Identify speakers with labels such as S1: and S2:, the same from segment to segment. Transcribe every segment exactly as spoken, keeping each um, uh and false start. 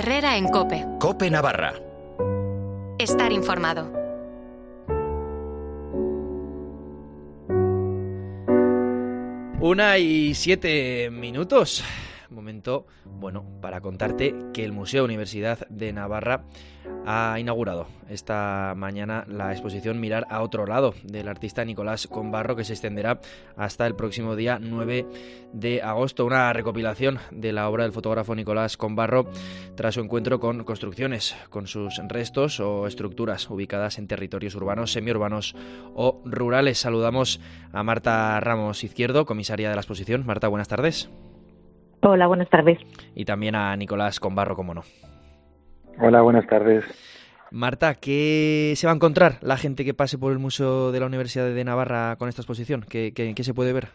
S1: Herrera en COPE.
S2: COPE Navarra.
S1: Estar informado.
S3: Una y siete minutos. Momento, bueno, para contarte que el Museo Universidad de Navarra ha inaugurado esta mañana la exposición Mirar a otro lado del artista Nicolás Combarro, que se extenderá hasta el próximo día nueve de agosto. Una recopilación de la obra del fotógrafo Nicolás Combarro tras su encuentro con construcciones, con sus restos o estructuras ubicadas en territorios urbanos, semiurbanos o rurales. Saludamos a Marta Ramos Izquierdo, comisaria de la exposición. Marta, buenas tardes.
S4: Hola, buenas tardes.
S3: Y también a Nicolás Combarro, cómo no.
S5: Hola, buenas tardes.
S3: Marta, ¿qué se va a encontrar la gente que pase por el Museo de la Universidad de Navarra con esta exposición? ¿Qué, qué, qué se puede ver?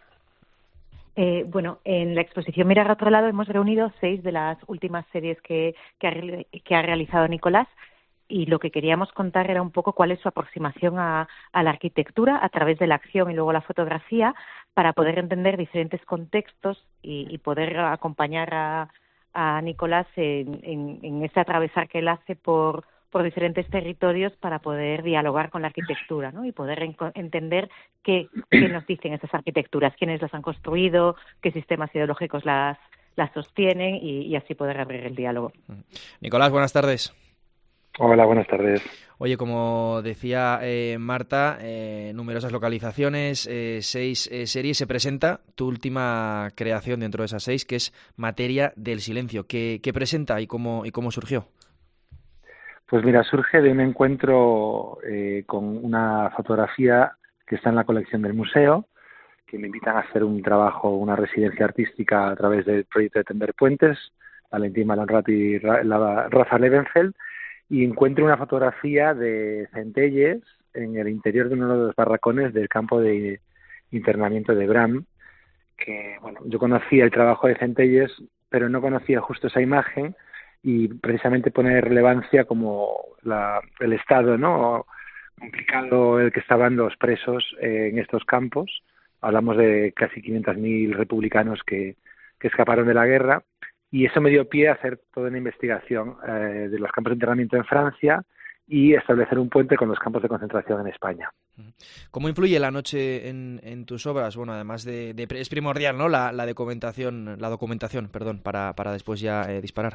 S4: Eh, bueno, en la exposición Mirar a otro lado hemos reunido seis de las últimas series que, que, ha, que ha realizado Nicolás, y lo que queríamos contar era un poco cuál es su aproximación a, a la arquitectura a través de la acción y luego la fotografía, para poder entender diferentes contextos y, y poder acompañar a, a Nicolás en, en, en ese atravesar que él hace por, por diferentes territorios para poder dialogar con la arquitectura, ¿no? Y poder en, entender qué, qué nos dicen esas arquitecturas, quiénes las han construido, qué sistemas ideológicos las, las sostienen y, y así poder abrir el diálogo.
S3: Nicolás, buenas tardes.
S5: Hola, buenas tardes.
S3: Oye, como decía eh, Marta, eh, numerosas localizaciones, eh, seis eh, series. Se presenta tu última creación dentro de esas seis, que es Materia del Silencio. ¿Qué, qué presenta y cómo, y cómo surgió?
S5: Pues mira, surge de un encuentro eh, con una fotografía que está en la colección del museo, que me invitan a hacer un trabajo, una residencia artística a través del proyecto de Tender Puentes, Valentín Malonrat y Rafa Levenfeld, y encuentro una fotografía de Centelles en el interior de uno de los barracones del campo de internamiento de Bram, que, bueno, yo conocía el trabajo de Centelles, pero no conocía justo esa imagen, y precisamente pone relevancia como la, el estado, ¿no?, complicado el que estaban los presos eh, en estos campos. Hablamos de casi quinientos mil republicanos que, que escaparon de la guerra, y eso me dio pie a hacer toda una investigación eh, de los campos de internamiento en Francia y establecer un puente con los campos de concentración en España.
S3: ¿Cómo influye la noche en, en tus obras? Bueno, además de, de es primordial, ¿no?, la, la documentación, la documentación, perdón, para, para después ya eh, disparar.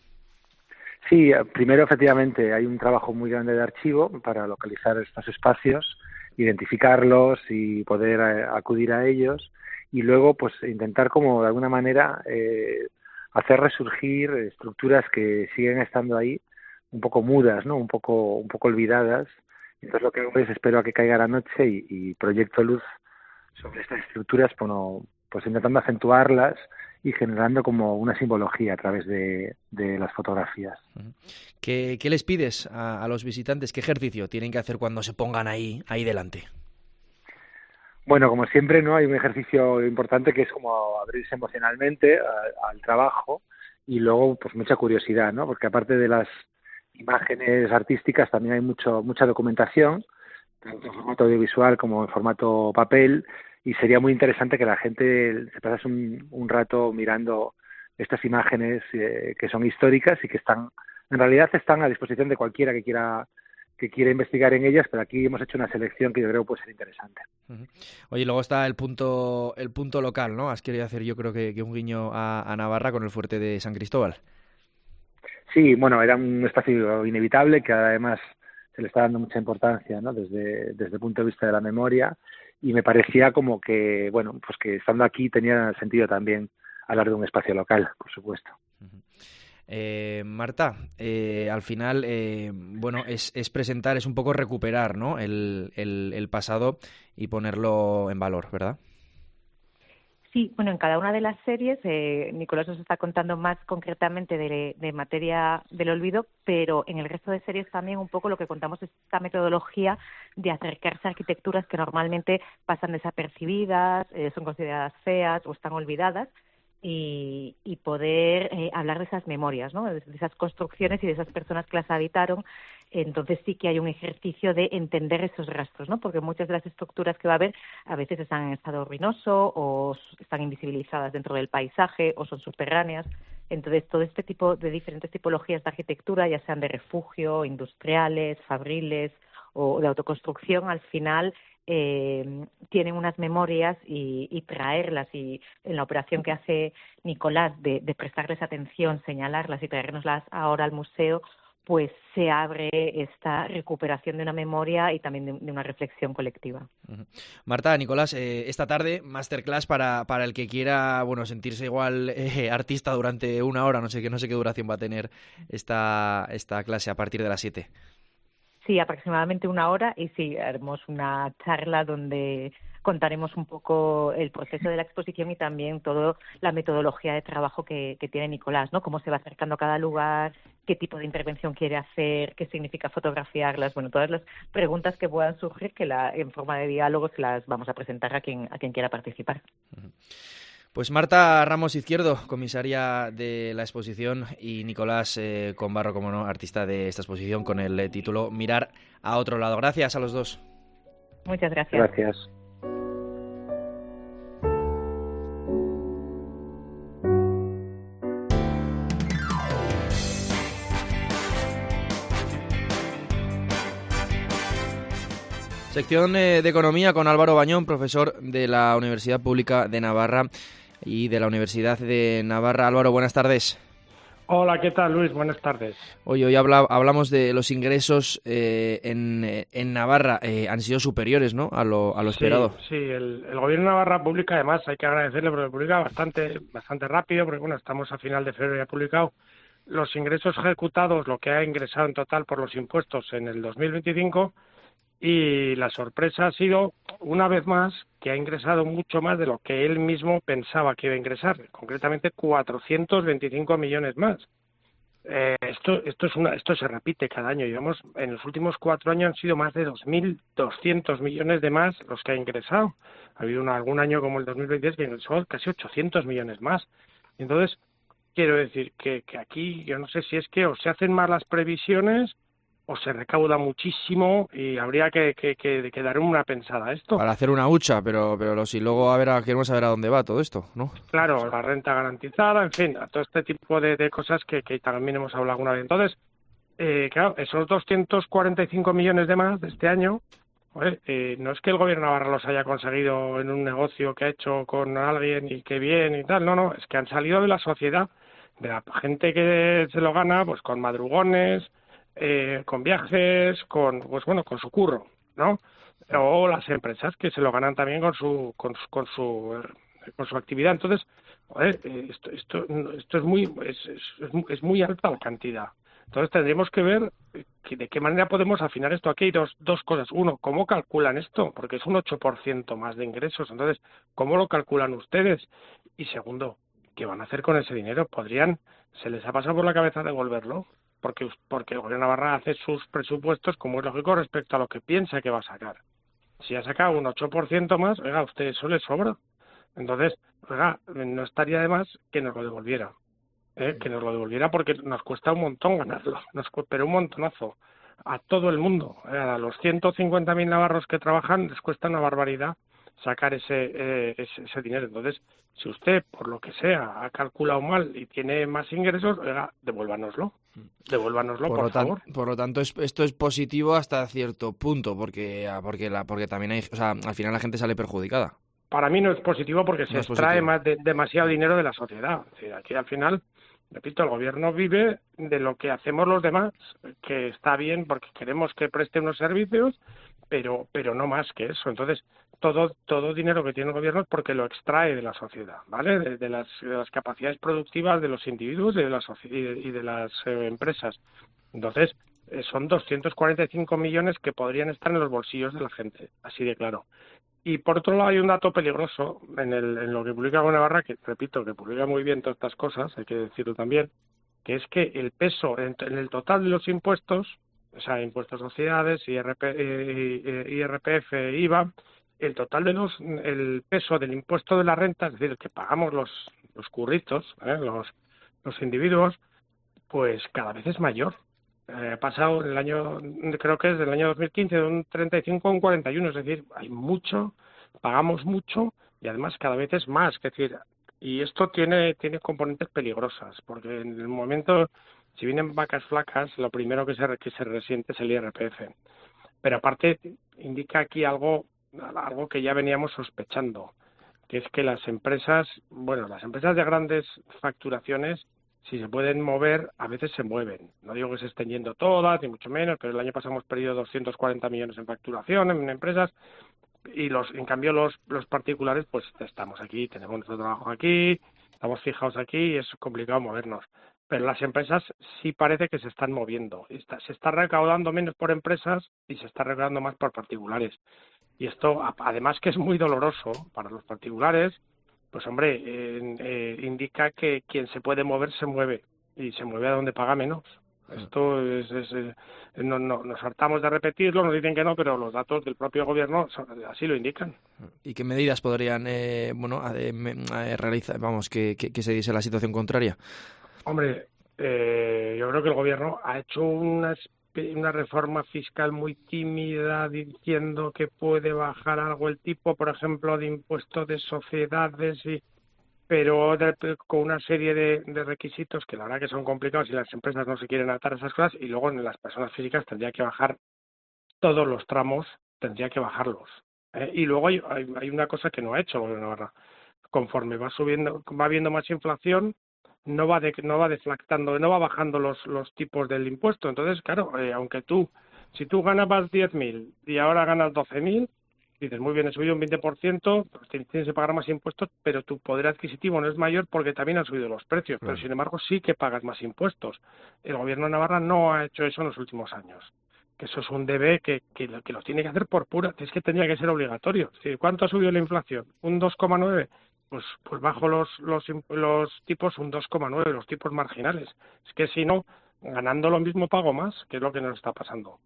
S5: Sí, primero efectivamente hay un trabajo muy grande de archivo para localizar estos espacios, identificarlos y poder eh, acudir a ellos, y luego pues intentar como de alguna manera eh, hacer resurgir estructuras que siguen estando ahí, un poco mudas, ¿no?, un poco un poco olvidadas. Entonces lo que hago es espero a que caiga la noche y, y proyecto luz sobre estas estructuras, bueno, pues intentando acentuarlas y generando como una simbología a través de, de las fotografías.
S3: ¿Qué, qué les pides a, a los visitantes? ¿Qué ejercicio tienen que hacer cuando se pongan ahí, ahí delante?
S5: Bueno, como siempre, ¿no?, hay un ejercicio importante que es como abrirse emocionalmente a, al trabajo, y luego pues mucha curiosidad, ¿no?, porque aparte de las imágenes artísticas también hay mucho mucha documentación, tanto en formato audiovisual como en formato papel, y sería muy interesante que la gente se pasase un, un rato mirando estas imágenes eh, que son históricas y que están, en realidad están a disposición de cualquiera que quiera que quiera investigar en ellas, pero aquí hemos hecho una selección que yo creo puede ser interesante.
S3: Uh-huh. Oye, luego está el punto el punto local, ¿no? Has querido hacer, yo creo que, que un guiño a, a Navarra con el fuerte de San Cristóbal.
S5: Sí, bueno, era un espacio inevitable que además se le está dando mucha importancia, ¿no?, desde, desde el punto de vista de la memoria, y me parecía como que, bueno, pues que estando aquí tenía sentido también hablar de un espacio local, por supuesto.
S3: Uh-huh. Eh, Marta, eh, al final, eh, bueno, es, es presentar, es un poco recuperar, ¿no?, el, el, el pasado y ponerlo en valor, ¿verdad?
S4: Sí, bueno, en cada una de las series eh, Nicolás nos está contando más concretamente de, de materia del olvido, pero en el resto de series también un poco lo que contamos es esta metodología de acercarse a arquitecturas que normalmente pasan desapercibidas, eh, son consideradas feas o están olvidadas, y, y poder eh, hablar de esas memorias, ¿no?, de esas construcciones y de esas personas que las habitaron. Entonces sí que hay un ejercicio de entender esos rastros, ¿no?, porque muchas de las estructuras que va a haber a veces están en estado ruinoso o están invisibilizadas dentro del paisaje o son subterráneas. Entonces, todo este tipo de diferentes tipologías de arquitectura, ya sean de refugio, industriales, fabriles o de autoconstrucción, al final eh, tienen unas memorias y, y traerlas, y en la operación que hace Nicolás de, de prestarles atención, señalarlas y traérnoslas ahora al museo, pues se abre esta recuperación de una memoria y también de, de una reflexión colectiva.
S3: Uh-huh. Marta, Nicolás, eh, esta tarde masterclass para, para el que quiera, bueno, sentirse igual eh, artista durante una hora, no sé qué, no sé qué duración va a tener esta, esta clase a partir de las siete.
S4: Sí, aproximadamente una hora, y sí, haremos una charla donde contaremos un poco el proceso de la exposición y también toda la metodología de trabajo que, que tiene Nicolás, ¿no? Cómo se va acercando a cada lugar, qué tipo de intervención quiere hacer, qué significa fotografiarlas, bueno, todas las preguntas que puedan surgir, que la, en forma de diálogo se las vamos a presentar a quien, a quien quiera participar.
S3: Uh-huh. Pues Marta Ramos Izquierdo, comisaria de la exposición, y Nicolás eh, Combarro, como no, artista de esta exposición, con el eh, título Mirar a otro lado. Gracias a los dos.
S4: Muchas gracias.
S5: Gracias.
S3: Sección eh, de Economía con Álvaro Bañón, profesor de la Universidad Pública de Navarra y de la Universidad de Navarra. Álvaro, buenas tardes.
S2: Hola, ¿qué tal, Luis? Buenas tardes.
S3: Hoy, hoy habla, hablamos de los ingresos eh, en, en Navarra. Eh, han sido superiores, ¿no?, a lo, a lo esperado.
S2: Sí, sí, el, el Gobierno de Navarra publica, además, hay que agradecerle porque publica bastante, bastante rápido, porque bueno, estamos a final de febrero y ha publicado los ingresos ejecutados, lo que ha ingresado en total por los impuestos en el dos mil veinticinco, y la sorpresa ha sido, una vez más, que ha ingresado mucho más de lo que él mismo pensaba que iba a ingresar, concretamente cuatrocientos veinticinco millones más. Eh, esto, esto, es una, esto se repite cada año. Digamos, en los últimos cuatro años han sido más de dos mil doscientos millones de más los que ha ingresado. Ha habido una, algún año como el dos mil veintidós que ingresó casi ochocientos millones más. Entonces, quiero decir que, que aquí, yo no sé si es que o se hacen mal las previsiones o se recauda muchísimo y habría que, que, que, que dar una pensada a esto.
S3: Para hacer una hucha, pero pero si luego a ver a, queremos saber a dónde va todo esto, ¿no?
S2: Claro, la renta garantizada, en fin, a todo este tipo de, de cosas que, que también hemos hablado alguna vez. Entonces, eh, claro, esos doscientos cuarenta y cinco millones de más de este año, joder, eh, no es que el Gobierno de Navarra los haya conseguido en un negocio que ha hecho con alguien y que bien y tal, no, no, es que han salido de la sociedad, de la gente que se lo gana, pues con madrugones, Eh, con viajes, con pues bueno, con su curro, ¿no? O las empresas que se lo ganan también con su con su con su, con su actividad. Entonces, joder, esto esto esto es muy es, es, es muy alta la cantidad. Entonces tendríamos que ver que, de qué manera podemos afinar esto. Aquí hay dos dos cosas. Uno, ¿cómo calculan esto? Porque es un ocho por ciento más de ingresos. Entonces, ¿cómo lo calculan ustedes? Y segundo, ¿qué van a hacer con ese dinero? ¿Podrían, se les ha pasado por la cabeza devolverlo? Porque, porque el Gobierno de Navarra hace sus presupuestos, como es lógico, respecto a lo que piensa que va a sacar. Si ha sacado un ocho por ciento más, oiga, a usted eso le sobra. Entonces, oiga, no estaría de más que nos lo devolviera. ¿eh? Que nos lo devolviera porque nos cuesta un montón ganarlo, nos pero un montonazo. A todo el mundo, ¿eh? A los ciento cincuenta mil navarros que trabajan les cuesta una barbaridad sacar ese, eh, ese, ese dinero. Entonces, si usted, por lo que sea, ha calculado mal y tiene más ingresos, oiga, devuélvanoslo. Devuélvanoslo, por,
S3: por, lo
S2: favor.
S3: Tan, por lo tanto, es, esto es positivo hasta cierto punto, porque porque la porque también hay, o sea, al final la gente sale perjudicada.
S2: Para mí no es positivo porque se
S3: no
S2: extrae más de, demasiado dinero de la sociedad. Es decir, aquí al final, repito, el Gobierno vive de lo que hacemos los demás, que está bien porque queremos que preste unos servicios, pero pero no más que eso. Entonces, todo todo dinero que tiene el Gobierno es porque lo extrae de la sociedad, ¿vale? De, de, las, de las capacidades productivas de los individuos y de las, y de, y de las eh, empresas. Entonces, eh, son doscientos cuarenta y cinco millones que podrían estar en los bolsillos de la gente, así de claro. Y por otro lado hay un dato peligroso en, el, en lo que publica Navarra, que repito, que publica muy bien todas estas cosas, hay que decirlo también, que es que el peso en, en el total de los impuestos, o sea, impuestos a sociedades, I R P, eh, I R P F, I V A, el total de los, el peso del impuesto de la renta, es decir, el que pagamos los, los curritos, ¿eh? los, los individuos, pues cada vez es mayor. Eh, ha pasado en el año, creo que es del año dos mil quince, de un treinta y cinco a un cuarenta y uno, es decir, hay mucho, pagamos mucho y además cada vez es más, es decir, Y esto tiene, tiene componentes peligrosas, porque en el momento, si vienen vacas flacas, lo primero que se, que se resiente es el I R P F. Pero aparte indica aquí algo, algo que ya veníamos sospechando, que es que las empresas, bueno, las empresas de grandes facturaciones, si se pueden mover, a veces se mueven. No digo que se estén yendo todas, ni mucho menos, pero el año pasado hemos perdido doscientos cuarenta millones en facturación en empresas, y los en cambio los los particulares, pues estamos aquí, tenemos nuestro trabajo aquí, estamos fijados aquí y es complicado movernos. Pero las empresas sí parece que se están moviendo. Está, se está recaudando menos por empresas y se está recaudando más por particulares. Y esto, además que es muy doloroso para los particulares, pues hombre, eh, eh, indica que quien se puede mover se mueve y se mueve a donde paga menos. Esto es, es, es no, no, nos hartamos de repetirlo, nos dicen que no, pero los datos del propio gobierno son, así lo indican.
S3: ¿Y qué medidas podrían, eh, bueno, eh, eh, realizar, vamos, que, que, que se diese la situación contraria?
S2: Hombre, eh, yo creo que el gobierno ha hecho una, una reforma fiscal muy tímida, diciendo que puede bajar algo el tipo, por ejemplo, de impuestos de sociedades, y pero de, con una serie de, de requisitos que la verdad que son complicados y las empresas no se quieren atar a esas cosas, y luego en las personas físicas tendría que bajar todos los tramos, tendría que bajarlos. ¿eh? Y luego hay, hay, hay una cosa que no ha hecho el gobierno de Navarra. Conforme va subiendo, va habiendo más inflación, no va de, no va deflactando, no va bajando los los tipos del impuesto. Entonces, claro, eh, aunque tú, si tú ganabas diez mil y ahora ganas doce mil, dices, muy bien, he subido un veinte por ciento, pues tienes que pagar más impuestos, pero tu poder adquisitivo no es mayor porque también han subido los precios. Pero, sin embargo, sí que pagas más impuestos. El gobierno de Navarra no ha hecho eso en los últimos años. Que eso es un deber que, que, que lo tiene que hacer por pura. Es que tendría que ser obligatorio. ¿Sí? ¿Cuánto ha subido la inflación? ¿Un dos coma nueve? Pues, pues bajo los, los, los tipos un dos coma nueve, los tipos marginales. Es que si no, ganando lo mismo pago más, que es lo que nos está pasando.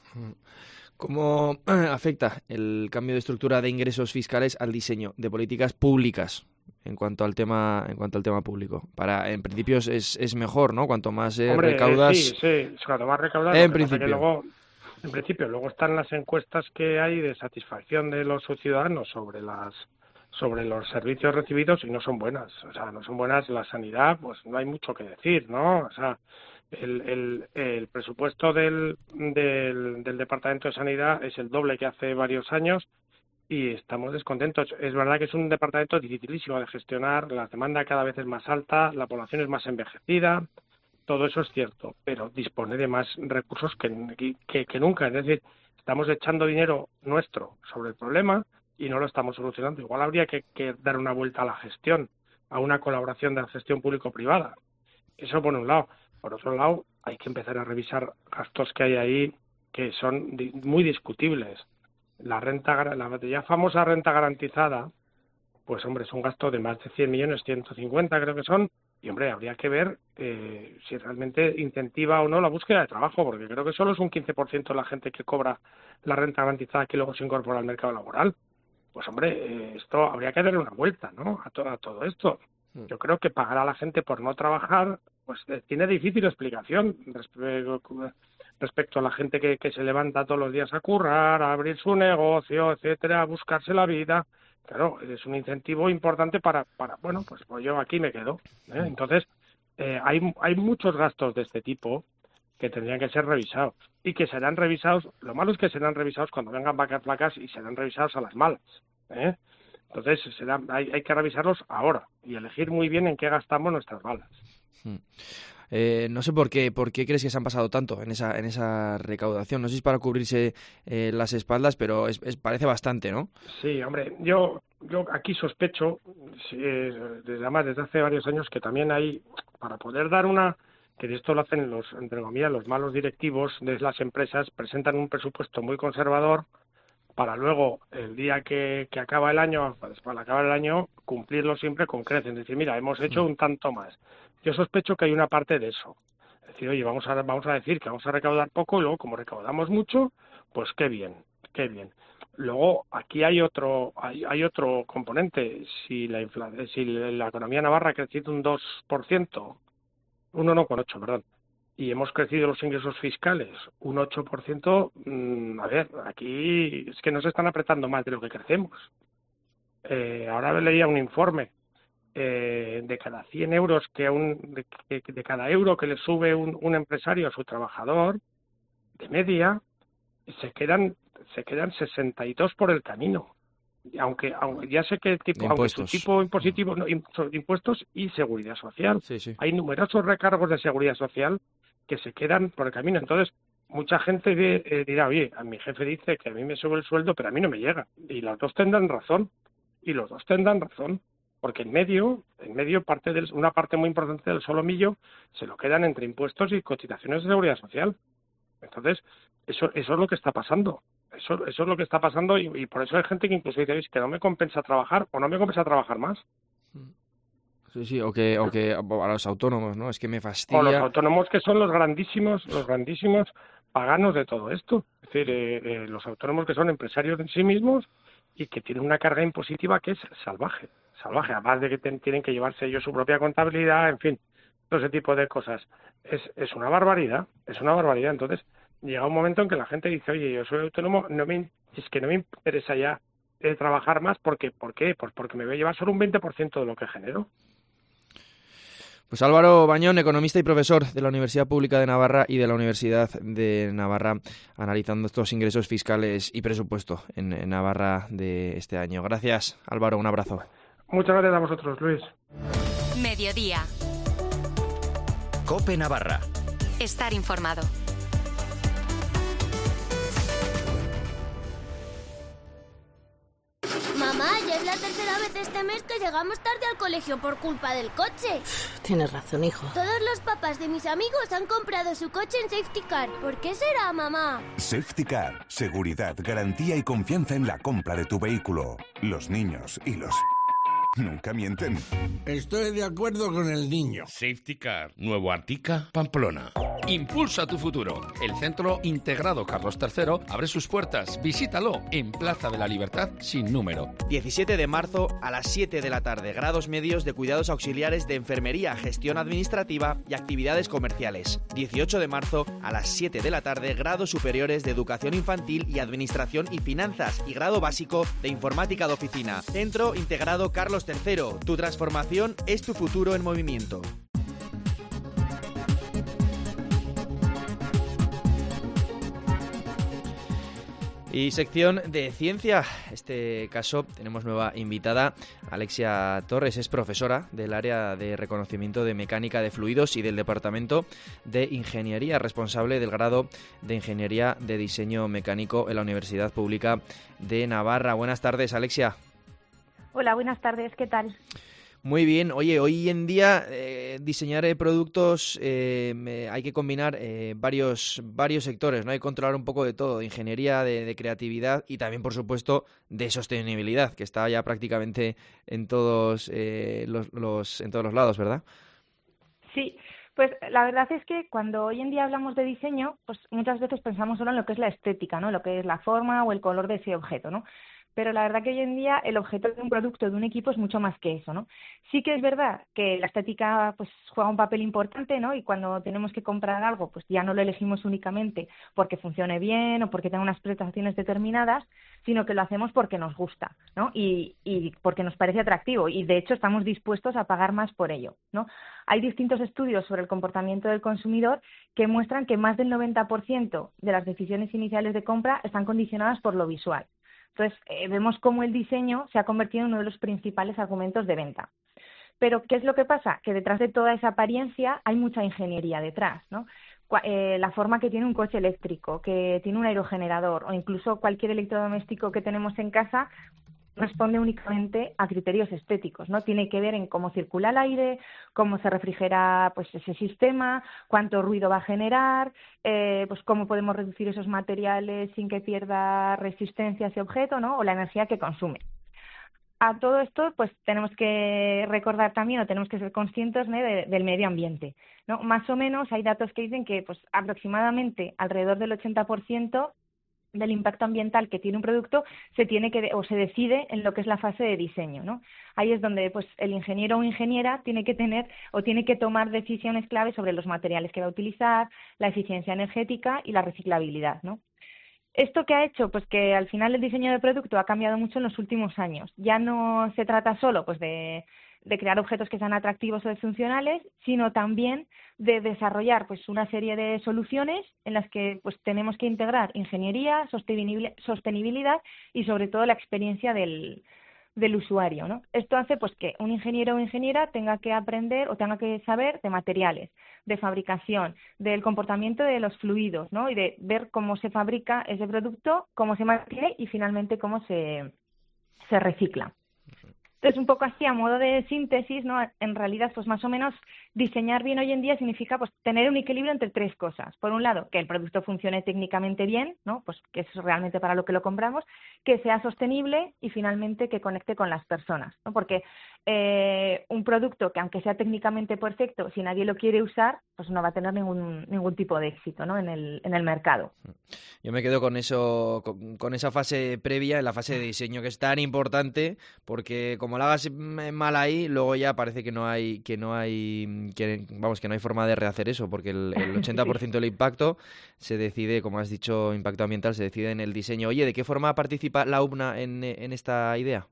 S3: ¿Cómo afecta el cambio de estructura de ingresos fiscales al diseño de políticas públicas en cuanto al tema en cuanto al tema público? Para en principio es, es mejor, ¿no? Cuanto más eh,
S2: Hombre,
S3: recaudas.
S2: Sí, sí, cuanto más recaudas.
S3: En principio.
S2: Luego, en principio, luego están las encuestas que hay de satisfacción de los ciudadanos sobre las sobre los servicios recibidos y no son buenas. O sea, no son buenas. La sanidad, pues no hay mucho que decir, ¿no? O sea, el, el, el presupuesto del, del, del Departamento de Sanidad es el doble que hace varios años y estamos descontentos. Es verdad que es un departamento dificilísimo de gestionar, la demanda cada vez es más alta, la población es más envejecida, todo eso es cierto, pero dispone de más recursos que, que, que nunca. Es decir, estamos echando dinero nuestro sobre el problema y no lo estamos solucionando. Igual habría que, que dar una vuelta a la gestión, a una colaboración de la gestión público-privada. Eso por un lado. Por otro lado, hay que empezar a revisar gastos que hay ahí que son di- muy discutibles. La renta, la ya famosa renta garantizada, pues hombre, es un gasto de más de cien millones, ciento cincuenta creo que son, y hombre, habría que ver eh, si realmente incentiva o no la búsqueda de trabajo, porque creo que solo es un quince por ciento de la gente que cobra la renta garantizada que luego se incorpora al mercado laboral. Pues hombre, eh, esto habría que darle una vuelta, ¿no? A, to- a todo esto. Yo creo que pagar a la gente por no trabajar, pues eh, tiene difícil explicación respe- respecto a la gente que, que se levanta todos los días a currar, a abrir su negocio, etcétera, a buscarse la vida. Claro, es un incentivo importante para, para bueno, pues, pues yo aquí me quedo. ¿eh? Entonces, eh, hay, hay muchos gastos de este tipo que tendrían que ser revisados y que serán revisados. Lo malo es que serán revisados cuando vengan vacas flacas y serán revisados a las malas. ¿eh? Entonces, será, hay, hay que revisarlos ahora y elegir muy bien en qué gastamos nuestras balas.
S3: Hmm. Eh, no sé por qué, por qué crees que se han pasado tanto en esa, en esa recaudación. No sé si es para cubrirse eh, las espaldas, pero es, es, parece bastante, ¿no?
S2: Sí, hombre, yo, yo aquí sospecho, sí, desde, además desde hace varios años, que también hay, para poder dar una, que esto lo hacen los, entre comillas, los malos directivos de las empresas, presentan un presupuesto muy conservador para luego, el día que, que acaba el año, para acabar el año, cumplirlo siempre con creces. Es decir, mira, hemos hecho un tanto más. Yo sospecho que hay una parte de eso. Es decir, oye, vamos a, vamos a decir que vamos a recaudar poco y luego, como recaudamos mucho, pues qué bien, qué bien. Luego, aquí hay otro hay, hay otro componente. Si la infla, si la economía navarra ha crecido un dos por ciento, un uno coma ocho, perdón, y hemos crecido los ingresos fiscales un ocho por ciento, mmm, a ver, aquí es que nos están apretando más de lo que crecemos. Eh, ahora leía un informe eh, de cada cien euros que un, de, de, de cada euro que le sube un, un empresario a su trabajador, de media, se quedan se quedan sesenta y dos por el camino. Aunque, aunque ya sé que tipo, aunque su tipo impositivo, no, impuestos y seguridad social.
S3: Sí, sí.
S2: Hay numerosos recargos de seguridad social que se quedan por el camino. Entonces, mucha gente de, eh, dirá, oye, a mi jefe dice que a mí me sube el sueldo, pero a mí no me llega. Y los dos tendrán razón. Y los dos tendrán razón. Porque en medio, en medio parte del, una parte muy importante del solomillo se lo quedan entre impuestos y cotizaciones de seguridad social. Entonces, eso, eso es lo que está pasando. Eso, eso es lo que está pasando y, y por eso hay gente que incluso dice, es que no me compensa trabajar o no me compensa trabajar más.
S3: Sí, sí, o que, o que a los autónomos, ¿no? Es que me fastidia.
S2: O los autónomos que son los grandísimos, los grandísimos paganos de todo esto. Es decir, eh, eh, los autónomos que son empresarios en sí mismos y que tienen una carga impositiva que es salvaje, salvaje, además de que ten, tienen que llevarse ellos su propia contabilidad, en fin, todo ese tipo de cosas. Es, es una barbaridad, es una barbaridad. Entonces, llega un momento en que la gente dice, oye, yo soy autónomo, no me, es que no me interesa ya eh, trabajar más, porque, ¿por qué? Pues porque me voy a llevar solo un veinte por ciento de lo que genero.
S3: Pues Álvaro Bañón, economista y profesor de la Universidad Pública de Navarra y de la Universidad de Navarra, analizando estos ingresos fiscales y presupuesto en, en Navarra de este año. Gracias, Álvaro, un abrazo.
S2: Muchas gracias a vosotros, Luis.
S1: Mediodía.
S6: COPE Navarra.
S1: Estar informado.
S7: Mamá, ya es la tercera vez este mes que llegamos tarde al colegio por culpa del coche.
S8: Tienes razón, hijo.
S7: Todos los papás de mis amigos han comprado su coche en Safety Car. ¿Por qué será, mamá?
S6: Safety Car. Seguridad, garantía y confianza en la compra de tu vehículo. Los niños y los... nunca mienten.
S9: Estoy de acuerdo con el niño.
S10: Safety Car, Nuevo Artica, Pamplona. Impulsa tu futuro. El Centro Integrado Carlos tercero abre sus puertas. Visítalo en Plaza de la Libertad sin número.
S3: diecisiete de marzo a las siete de la tarde. Grados medios de cuidados auxiliares de enfermería, gestión administrativa y actividades comerciales. dieciocho de marzo a las siete de la tarde. Grados superiores de educación infantil y administración y finanzas. Y grado básico de informática de oficina. Centro Integrado Carlos tercero. Tu transformación es tu futuro en movimiento. Y sección de ciencia. Este caso tenemos nueva invitada. Alexia Torres es profesora del área de reconocimiento de mecánica de fluidos y del departamento de ingeniería, responsable del grado de ingeniería de diseño mecánico en la Universidad Pública de Navarra. Buenas tardes, Alexia.
S11: Hola, buenas tardes. ¿Qué tal?
S3: Muy bien. Oye, hoy en día eh, diseñar eh, productos eh, me, hay que combinar eh, varios varios sectores, ¿no? Hay que controlar un poco de todo, de ingeniería, de, de creatividad y también, por supuesto, de sostenibilidad, que está ya prácticamente en todos eh, los, los en todos los lados, ¿verdad?
S11: Sí. Pues la verdad es que cuando hoy en día hablamos de diseño, pues muchas veces pensamos solo en lo que es la estética, ¿no? Lo que es la forma o el color de ese objeto, ¿no? Pero la verdad que hoy en día el objeto de un producto, de un equipo, es mucho más que eso, ¿no? Sí que es verdad que la estética pues juega un papel importante, ¿no? Y cuando tenemos que comprar algo, pues ya no lo elegimos únicamente porque funcione bien o porque tenga unas prestaciones determinadas, sino que lo hacemos porque nos gusta, ¿no? Y, y porque nos parece atractivo y, de hecho, estamos dispuestos a pagar más por ello, ¿no? Hay distintos estudios sobre el comportamiento del consumidor que muestran que más del noventa por ciento de las decisiones iniciales de compra están condicionadas por lo visual. Entonces, eh, vemos cómo el diseño se ha convertido en uno de los principales argumentos de venta. Pero, ¿qué es lo que pasa? Que detrás de toda esa apariencia hay mucha ingeniería detrás, ¿no? Eh, la forma que tiene un coche eléctrico, que tiene un aerogenerador o incluso cualquier electrodoméstico que tenemos en casa responde únicamente a criterios estéticos, ¿no? Tiene que ver en cómo circula el aire, cómo se refrigera pues ese sistema, cuánto ruido va a generar, eh, pues cómo podemos reducir esos materiales sin que pierda resistencia a ese objeto, ¿no? O la energía que consume. A todo esto, pues tenemos que recordar también o tenemos que ser conscientes, ¿no? de, del medio ambiente, ¿no? Más o menos hay datos que dicen que pues aproximadamente alrededor del ochenta por ciento del impacto ambiental que tiene un producto se tiene que o se decide en lo que es la fase de diseño, ¿no? Ahí es donde pues el ingeniero o ingeniera tiene que tener o tiene que tomar decisiones clave sobre los materiales que va a utilizar, la eficiencia energética y la reciclabilidad, ¿no? ¿Esto qué ha hecho? Pues que al final el diseño de producto ha cambiado mucho en los últimos años. Ya no se trata solo pues de, de crear objetos que sean atractivos o funcionales, sino también de desarrollar pues una serie de soluciones en las que pues tenemos que integrar ingeniería, sostenibilidad y sobre todo la experiencia del, del usuario, ¿no? Esto hace pues que un ingeniero o ingeniera tenga que aprender o tenga que saber de materiales, de fabricación, del comportamiento de los fluidos, ¿no? Y de ver cómo se fabrica ese producto, cómo se mantiene y finalmente cómo se, se recicla. Entonces, un poco así, a modo de síntesis, ¿no? En realidad, pues más o menos, diseñar bien hoy en día significa pues tener un equilibrio entre tres cosas. Por un lado, que el producto funcione técnicamente bien, ¿no? Pues que es realmente para lo que lo compramos, que sea sostenible y finalmente que conecte con las personas, ¿no? Porque eh, un producto que aunque sea técnicamente perfecto, si nadie lo quiere usar, pues no va a tener ningún ningún tipo de éxito, ¿no? En el en el mercado.
S3: Yo me quedo con eso, con, con esa fase previa, en la fase de diseño, que es tan importante, porque como la hagas mal ahí, luego ya parece que no hay, que no hay, que, vamos, que no hay forma de rehacer eso, porque el, el ochenta por ciento del impacto se decide, como has dicho, impacto ambiental, se decide en el diseño. Oye, ¿de qué forma participa la U B N A en, en esta idea?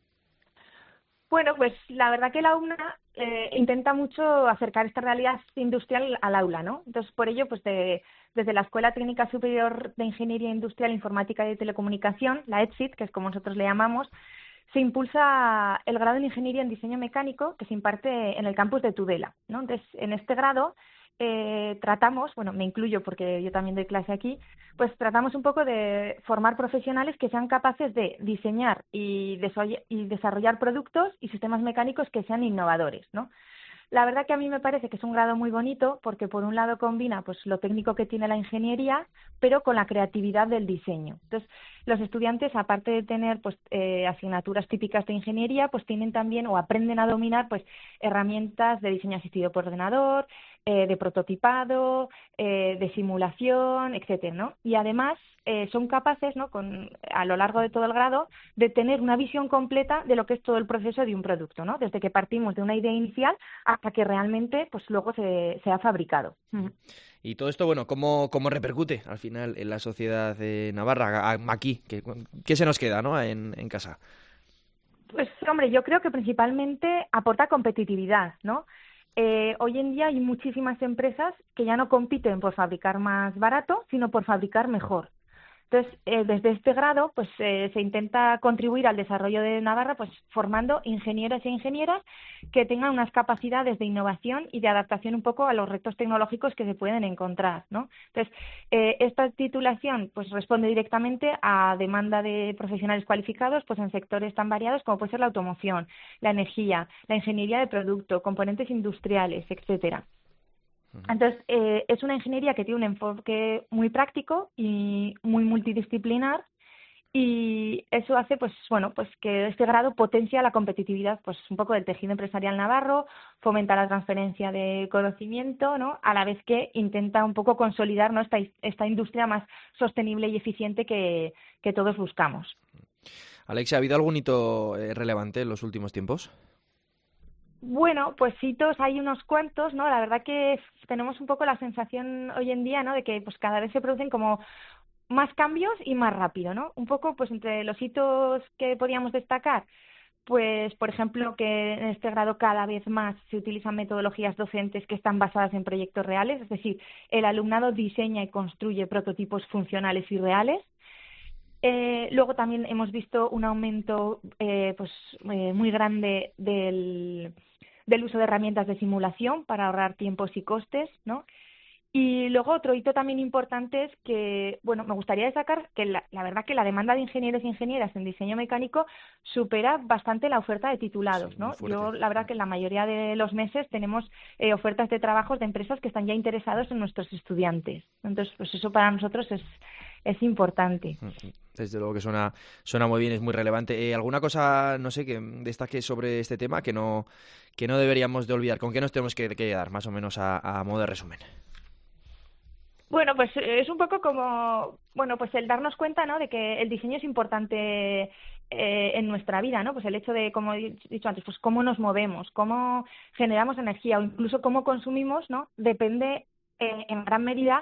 S11: Bueno, pues la verdad que la U B N A eh, intenta mucho acercar esta realidad industrial al aula, ¿no? Entonces, por ello, pues de, desde la Escuela Técnica Superior de Ingeniería Industrial, Informática y Telecomunicación, la E T S I T, que es como nosotros le llamamos, se impulsa el grado en Ingeniería en Diseño Mecánico que se imparte en el campus de Tudela, ¿no? Entonces, en este grado eh, tratamos, bueno, me incluyo porque yo también doy clase aquí, pues tratamos un poco de formar profesionales que sean capaces de diseñar y, y desarrollar productos y sistemas mecánicos que sean innovadores, ¿no? La verdad que a mí me parece que es un grado muy bonito porque por un lado combina pues lo técnico que tiene la ingeniería, pero con la creatividad del diseño. Entonces, los estudiantes, aparte de tener pues eh, asignaturas típicas de ingeniería, pues tienen también o aprenden a dominar pues herramientas de diseño asistido por ordenador, eh, de prototipado, eh, de simulación, etcétera, ¿no? Y además eh, son capaces, ¿no? Con, a lo largo de todo el grado, de tener una visión completa de lo que es todo el proceso de un producto, ¿no? Desde que partimos de una idea inicial hasta que realmente, pues luego se, se ha fabricado.
S3: Y todo esto, bueno, ¿cómo, cómo repercute al final en la sociedad de Navarra, aquí? ¿Qué, qué se nos queda, ¿no? en, en casa?
S11: Pues, hombre, yo creo que principalmente aporta competitividad, ¿no? Eh, hoy en día hay muchísimas empresas que ya no compiten por fabricar más barato, sino por fabricar mejor. Entonces, eh, desde este grado, pues eh, se intenta contribuir al desarrollo de Navarra, pues formando ingenieros e ingenieras que tengan unas capacidades de innovación y de adaptación un poco a los retos tecnológicos que se pueden encontrar, ¿no? Entonces, eh, esta titulación, pues responde directamente a demanda de profesionales cualificados, pues en sectores tan variados como puede ser la automoción, la energía, la ingeniería de producto, componentes industriales, etcétera. Entonces, eh, es una ingeniería que tiene un enfoque muy práctico y muy multidisciplinar y eso hace, pues bueno, pues que este grado potencia la competitividad, pues un poco del tejido empresarial navarro, fomenta la transferencia de conocimiento, ¿no? A la vez que intenta un poco consolidar, ¿no? esta, esta industria más sostenible y eficiente que, que todos buscamos.
S3: Alexia, ¿ha habido algún hito eh, relevante en los últimos tiempos?
S11: Bueno, pues hitos hay unos cuantos, ¿no? La verdad que tenemos un poco la sensación hoy en día, ¿no? De que pues cada vez se producen como más cambios y más rápido, ¿no? Un poco, pues entre los hitos que podíamos destacar, pues por ejemplo que en este grado cada vez más se utilizan metodologías docentes que están basadas en proyectos reales, es decir, el alumnado diseña y construye prototipos funcionales y reales. Eh, luego también hemos visto un aumento eh, pues eh, muy grande del, del uso de herramientas de simulación para ahorrar tiempos y costes, ¿no? Y luego otro hito también importante es que, bueno, me gustaría destacar que la, la verdad que la demanda de ingenieros e ingenieras en diseño mecánico supera bastante la oferta de titulados, ¿no? Yo la verdad que en la mayoría de los meses tenemos eh, ofertas de trabajos de empresas que están ya interesados en nuestros estudiantes. Entonces, pues eso para nosotros es, es importante.
S3: Desde luego que suena, suena muy bien, es muy relevante. Eh, ¿Alguna cosa, no sé, que destaque sobre este tema que no, que no deberíamos de olvidar? ¿Con qué nos tenemos que quedar, más o menos, a, a modo de resumen?
S11: Bueno, pues es un poco como, bueno, pues el darnos cuenta, ¿no? De que el diseño es importante eh, en nuestra vida, ¿no? Pues el hecho de, como he dicho antes, pues cómo nos movemos, cómo generamos energía o incluso cómo consumimos, ¿no? Depende eh, en gran medida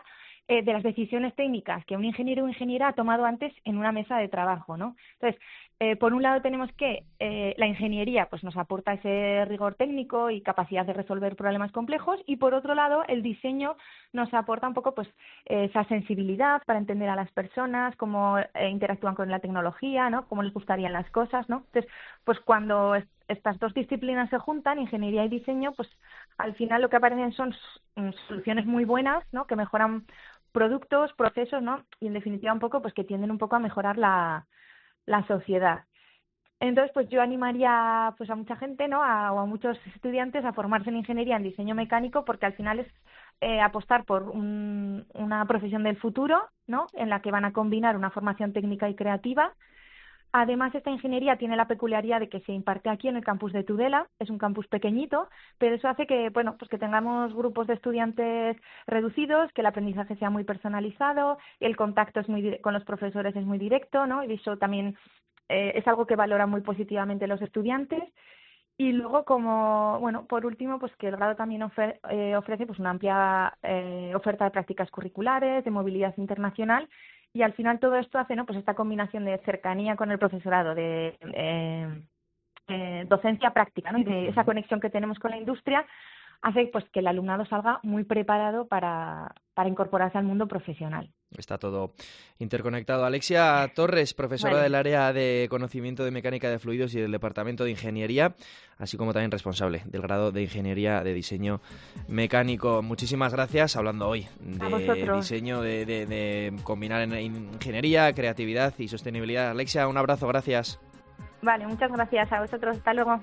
S11: eh, de las decisiones técnicas que un ingeniero o ingeniera ha tomado antes en una mesa de trabajo, ¿no? Entonces, eh, por un lado tenemos que eh, la ingeniería pues nos aporta ese rigor técnico y capacidad de resolver problemas complejos, y por otro lado el diseño nos aporta un poco pues esa sensibilidad para entender a las personas, cómo eh, interactúan con la tecnología, ¿no? Cómo les gustarían las cosas, ¿no? Entonces, pues cuando est- estas dos disciplinas se juntan, ingeniería y diseño, pues al final lo que aparecen son s- soluciones muy buenas, ¿no? Que mejoran productos, procesos, ¿no? Y en definitiva un poco pues que tienden un poco a mejorar la la sociedad. Entonces, pues yo animaría pues a mucha gente, ¿no? A, o a muchos estudiantes a formarse en ingeniería en diseño mecánico, porque al final es eh, apostar por un, una profesión del futuro, ¿no? En la que van a combinar una formación técnica y creativa. Además, esta ingeniería tiene la peculiaridad de que se imparte aquí en el campus de Tudela. Es un campus pequeñito, pero eso hace que, bueno, pues que tengamos grupos de estudiantes reducidos, que el aprendizaje sea muy personalizado, el contacto es muy con los profesores es muy directo, ¿no? Y eso también eh, es algo que valoran muy positivamente los estudiantes. Y luego, como, bueno, por último, pues que el grado también ofre, eh, ofrece pues una amplia eh, oferta de prácticas curriculares, de movilidad internacional. Y al final todo esto hace, ¿no? Pues esta combinación de cercanía con el profesorado, de eh, eh, docencia práctica, ¿no? Y de esa conexión que tenemos con la industria, hace pues que el alumnado salga muy preparado para, para incorporarse al mundo profesional.
S3: Está todo interconectado. Alexia Torres, profesora
S11: Vale.
S3: del área de conocimiento de mecánica de fluidos y del departamento de ingeniería, así como también responsable del grado de ingeniería de diseño mecánico. Muchísimas gracias, hablando hoy de diseño, de, de, de combinar en ingeniería, creatividad y sostenibilidad. Alexia, un abrazo, gracias.
S11: Vale, muchas gracias a vosotros. Hasta luego.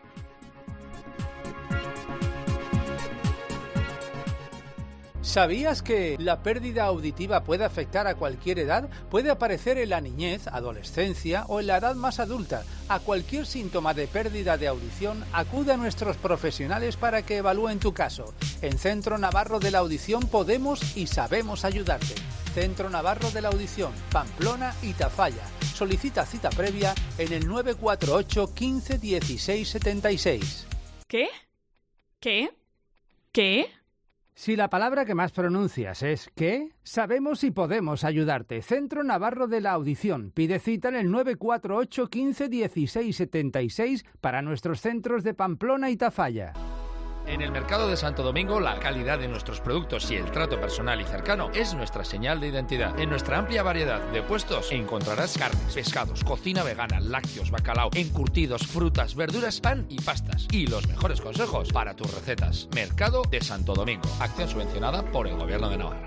S8: ¿Sabías que la pérdida auditiva puede afectar a cualquier edad? Puede aparecer en la niñez, adolescencia o en la edad más adulta. A cualquier síntoma de pérdida de audición, acude a nuestros profesionales para que evalúen tu caso. En Centro Navarro de la Audición podemos y sabemos ayudarte. Centro Navarro de la Audición, Pamplona y Tafalla. Solicita cita previa en el nueve cuatro ocho, quince, dieciséis, setenta y seis.
S12: ¿Qué? ¿Qué? ¿Qué?
S8: Si la palabra que más pronuncias es ¿qué?, sabemos y podemos ayudarte. Centro Navarro de la Audición. Pide cita en el nueve cuatro ocho, quince, dieciséis, setenta y seis para nuestros centros de Pamplona y Tafalla.
S10: En el mercado de Santo Domingo, la calidad de nuestros productos y el trato personal y cercano es nuestra señal de identidad. En nuestra amplia variedad de puestos encontrarás carnes, pescados, cocina vegana, lácteos, bacalao, encurtidos, frutas, verduras, pan y pastas. Y los mejores consejos para tus recetas. Mercado de Santo Domingo. Acción subvencionada por el Gobierno de Navarra.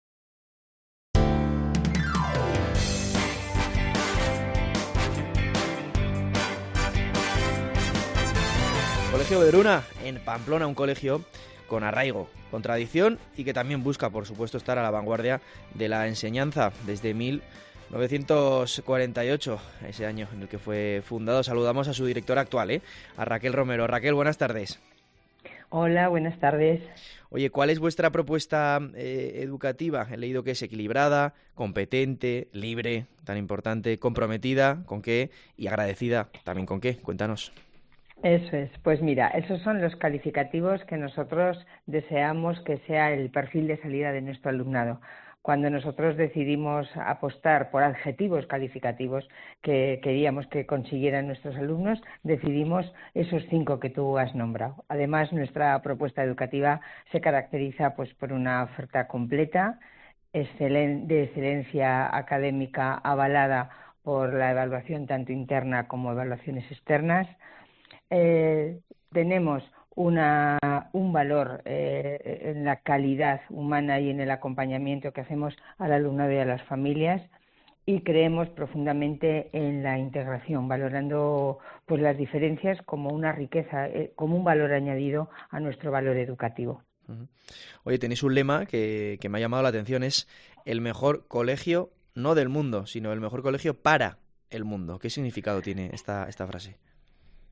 S3: Colegio Vedruna, en Pamplona, un colegio con arraigo, con tradición y que también busca, por supuesto, estar a la vanguardia de la enseñanza desde mil novecientos cuarenta y ocho, ese año en el que fue fundado. Saludamos a su directora actual, ¿eh? a Raquel Romero. Raquel, buenas tardes.
S13: Hola, buenas tardes.
S3: Oye, ¿cuál es vuestra propuesta eh, educativa? He leído que es equilibrada, competente, libre, tan importante, comprometida, ¿con qué? Y agradecida, ¿también con qué? Cuéntanos.
S13: Eso es, pues mira, esos son los calificativos que nosotros deseamos que sea el perfil de salida de nuestro alumnado. Cuando nosotros decidimos apostar por adjetivos calificativos que queríamos que consiguieran nuestros alumnos, decidimos esos cinco que tú has nombrado. Además, nuestra propuesta educativa se caracteriza pues por una oferta completa, excelen- de excelencia académica avalada por la evaluación tanto interna como evaluaciones externas. Eh, tenemos una, un valor eh, en la calidad humana y en el acompañamiento que hacemos al alumnado y a las familias, y creemos profundamente en la integración, valorando pues las diferencias como una riqueza, eh, como un valor añadido a nuestro valor educativo.
S3: Uh-huh. Oye, tenéis un lema que, que me ha llamado la atención, es el mejor colegio, no del mundo, sino el mejor colegio para el mundo. ¿Qué significado tiene esta, esta frase?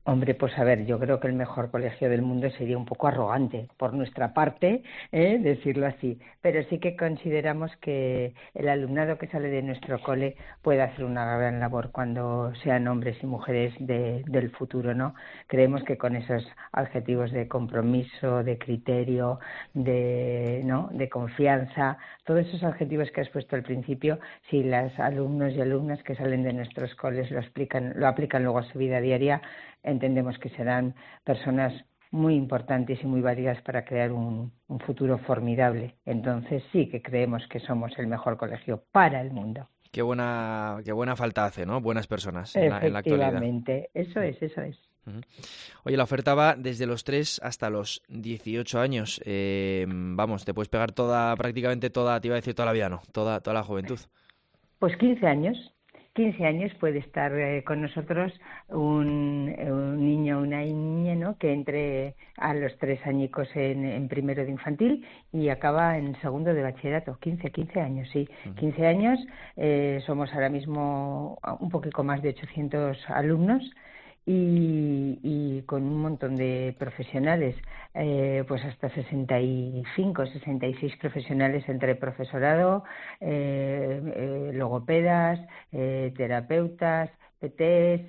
S13: Hombre, pues a ver, yo creo que el mejor colegio del mundo sería un poco arrogante por nuestra parte, ¿eh? decirlo así, pero sí que consideramos que el alumnado que sale de nuestro cole puede hacer una gran labor cuando sean hombres y mujeres de, del futuro, ¿no? Creemos que con esos adjetivos de compromiso, de criterio, de, ¿no? de confianza, todos esos adjetivos que has puesto al principio, si los alumnos y alumnas que salen de nuestros coles lo explican, lo aplican luego a su vida diaria, entendemos que serán personas muy importantes y muy válidas para crear un, un futuro formidable. Entonces sí que creemos que somos el mejor colegio para el mundo.
S3: Qué buena, qué buena falta hace, ¿no? Buenas personas en la, en la actualidad.
S13: Efectivamente, eso es, eso es.
S3: Uh-huh. Oye, la oferta va desde los tres hasta los dieciocho años. Eh, vamos, te puedes pegar toda, prácticamente toda, te iba a decir toda la vida, ¿no? Toda, toda la juventud.
S13: Pues quince años. quince años puede estar eh, con nosotros un, un niño o una niña, ¿no? que entre a los tres añicos en, en primero de infantil y acaba en segundo de bachillerato. quince, quince años, sí. Uh-huh. quince años, eh, somos ahora mismo un poquito más de ochocientos alumnos y, y con un montón de profesionales, eh, pues hasta sesenta y cinco, sesenta y seis profesionales entre profesorado, eh, eh, logopedas, eh, terapeutas, P Ts,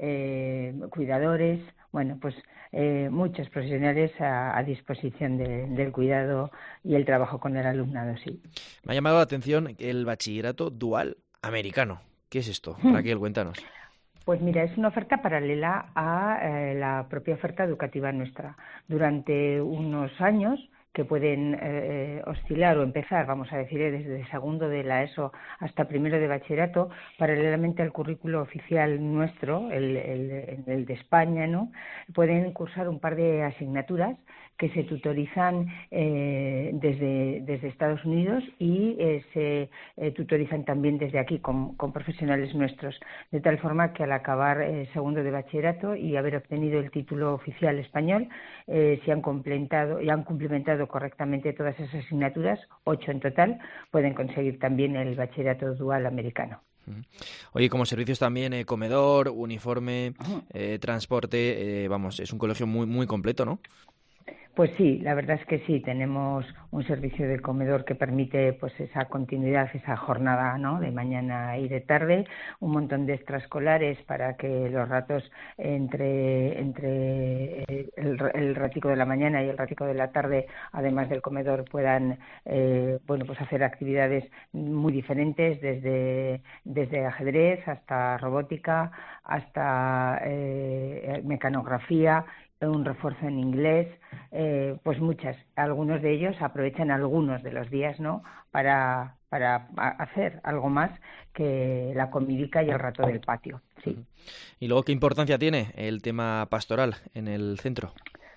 S13: eh, cuidadores, bueno, pues eh, muchos profesionales a, a disposición de, del cuidado y el trabajo con el alumnado, sí.
S3: Me ha llamado la atención el bachillerato dual americano. ¿Qué es esto? Raquel, cuéntanos.
S13: Pues mira, es una oferta paralela a eh, la propia oferta educativa nuestra. Durante unos años, que pueden eh, oscilar o empezar, vamos a decir, desde segundo de la ESO hasta primero de bachillerato, paralelamente al currículo oficial nuestro, el, el, el de España, ¿no? Pueden cursar un par de asignaturas que se tutorizan eh, desde, desde Estados Unidos y eh, se eh, tutorizan también desde aquí con, con profesionales nuestros, de tal forma que al acabar eh, segundo de bachillerato y haber obtenido el título oficial español, eh, si han completado y han cumplimentado correctamente todas esas asignaturas, ocho en total, pueden conseguir también el bachillerato dual americano.
S3: Oye, como servicios también, eh, comedor, uniforme, eh, transporte, eh, vamos, es un colegio muy muy completo, ¿no?
S13: Pues sí, la verdad es que sí, tenemos un servicio de comedor que permite pues esa continuidad, esa jornada, ¿no? de mañana y de tarde, un montón de extraescolares para que los ratos entre entre el, el ratico de la mañana y el ratico de la tarde, además del comedor, puedan eh, bueno pues hacer actividades muy diferentes, desde desde ajedrez hasta robótica, hasta eh, mecanografía, un refuerzo en inglés, eh, pues muchas. Algunos de ellos aprovechan algunos de los días, ¿no? Para, para hacer algo más que la comidica y el rato del patio. Sí.
S3: Y luego, ¿qué importancia tiene el tema pastoral en el centro?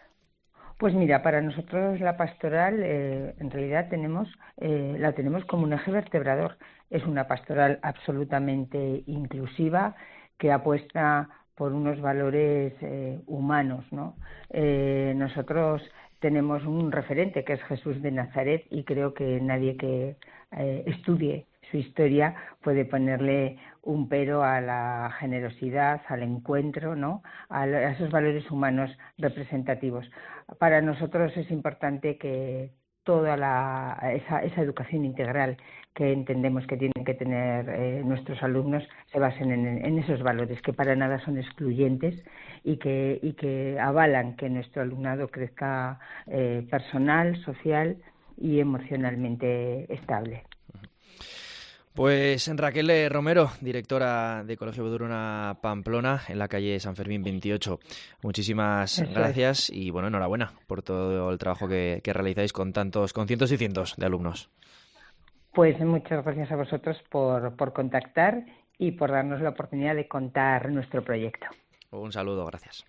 S13: Pues mira, para nosotros la pastoral eh, en realidad tenemos eh, la tenemos como un eje vertebrador. Es una pastoral absolutamente inclusiva que apuesta por unos valores eh, humanos, ¿no? Eh, nosotros tenemos un referente que es Jesús de Nazaret y creo que nadie que eh, estudie su historia puede ponerle un pero a la generosidad, al encuentro, ¿no? A, a esos valores humanos representativos. Para nosotros es importante que toda la, esa, esa educación integral que entendemos que tienen que tener eh, nuestros alumnos se basen en, en esos valores que para nada son excluyentes y que, y que avalan que nuestro alumnado crezca eh, personal, social y emocionalmente estable.
S3: Pues Raquel Romero, directora de Colegio Beduruna Pamplona, en la calle San Fermín veintiocho. Muchísimas Eso gracias es. Y bueno, enhorabuena por todo el trabajo que, que realizáis con tantos, con cientos y cientos de alumnos.
S13: Pues muchas gracias a vosotros por, por contactar y por darnos la oportunidad de contar nuestro proyecto.
S3: Un saludo, gracias.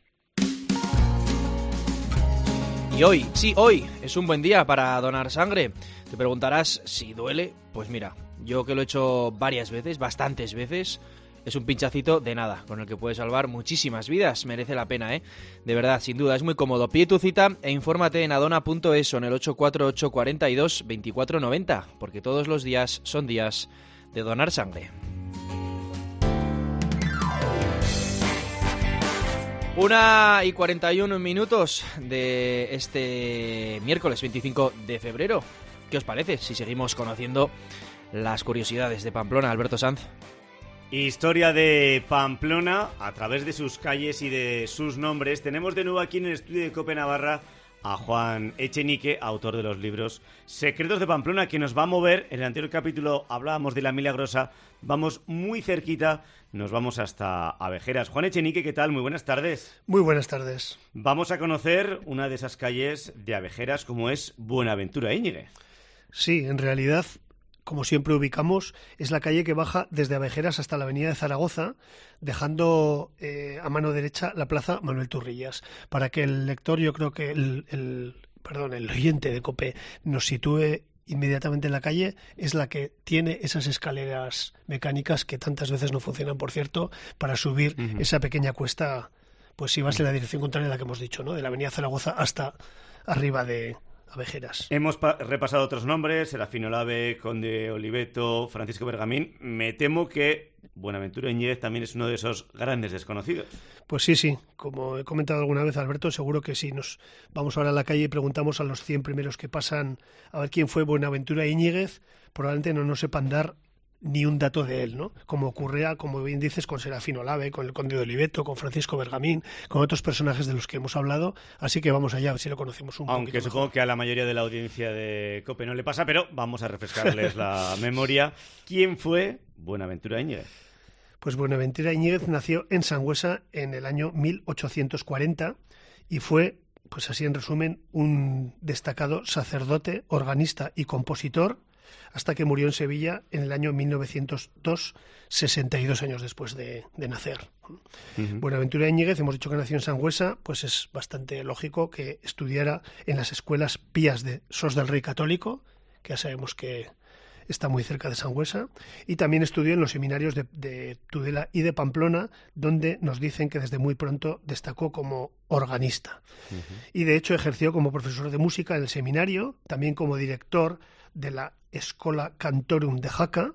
S3: Y hoy, sí, hoy es un buen día para donar sangre. Te preguntarás si duele. Pues mira, yo que lo he hecho varias veces, bastantes veces, es un pinchacito de nada, con el que puedes salvar muchísimas vidas. Merece la pena, ¿eh? De verdad, sin duda, es muy cómodo. Pide tu cita e infórmate en adona punto es o en el ocho cuatro ocho cuatro dos, veinticuatro noventa, porque todos los días son días de donar sangre. Una y cuarenta y uno minutos de este miércoles veinticinco de febrero. ¿Qué os parece si seguimos conociendo las curiosidades de Pamplona, Alberto Sanz?
S14: Historia de Pamplona a través de sus calles y de sus nombres. Tenemos de nuevo aquí en el estudio de COPE Navarra a Juan Echenique, autor de los libros Secretos de Pamplona, que nos va a mover. En el anterior capítulo hablábamos de la Milagrosa, vamos muy cerquita, nos vamos hasta Abejeras. Juan Echenique, ¿qué tal? Muy buenas tardes.
S15: Muy buenas tardes.
S14: Vamos a conocer una de esas calles de Abejeras, como es Buenaventura Íñiguez.
S15: Sí, en realidad, como siempre ubicamos, es la calle que baja desde Abejeras hasta la avenida de Zaragoza, dejando eh, a mano derecha la plaza Manuel Turrillas. Para que el lector, yo creo que el, el, perdón, el oyente de COPE nos sitúe inmediatamente en la calle, es la que tiene esas escaleras mecánicas que tantas veces no funcionan, por cierto, para subir uh-huh. esa pequeña cuesta, pues si vas en la dirección contraria a la que hemos dicho, ¿no? De la avenida Zaragoza hasta arriba de Abejeras.
S14: Hemos pa- repasado otros nombres: Serafino Lave, Conde Oliveto, Francisco Bergamín. Me temo que Buenaventura Íñiguez también es uno de esos grandes desconocidos.
S15: Pues sí, sí. Como he comentado alguna vez, Alberto, seguro que si nos vamos ahora a la calle y preguntamos a los cien primeros que pasan a ver quién fue Buenaventura Íñiguez, probablemente no nos sepan dar ni un dato de él, ¿no? Como ocurría, como bien dices, con Serafino Lave, con el Conde de Oliveto, con Francisco Bergamín, con otros personajes de los que hemos hablado, así que vamos allá, a ver si lo conocemos un poco.
S14: Aunque supongo mejor. Que a la mayoría de la audiencia de COPE no le pasa, pero vamos a refrescarles la memoria. ¿Quién fue Buenaventura Íñiguez?
S15: Pues Buenaventura Íñiguez nació en Sangüesa en el año mil ochocientos cuarenta y fue, pues así en resumen, un destacado sacerdote, organista y compositor, hasta que murió en Sevilla en el año mil novecientos dos, sesenta y dos años después de, de nacer. Uh-huh. Buenaventura Íñiguez, hemos dicho que nació en Sangüesa, pues es bastante lógico que estudiara en las escuelas pías de Sos del Rey Católico, que ya sabemos que está muy cerca de Sangüesa, y también estudió en los seminarios de, de Tudela y de Pamplona, donde nos dicen que desde muy pronto destacó como organista. Uh-huh. Y de hecho ejerció como profesor de música en el seminario, también como director de la Escola Cantorum de Jaca,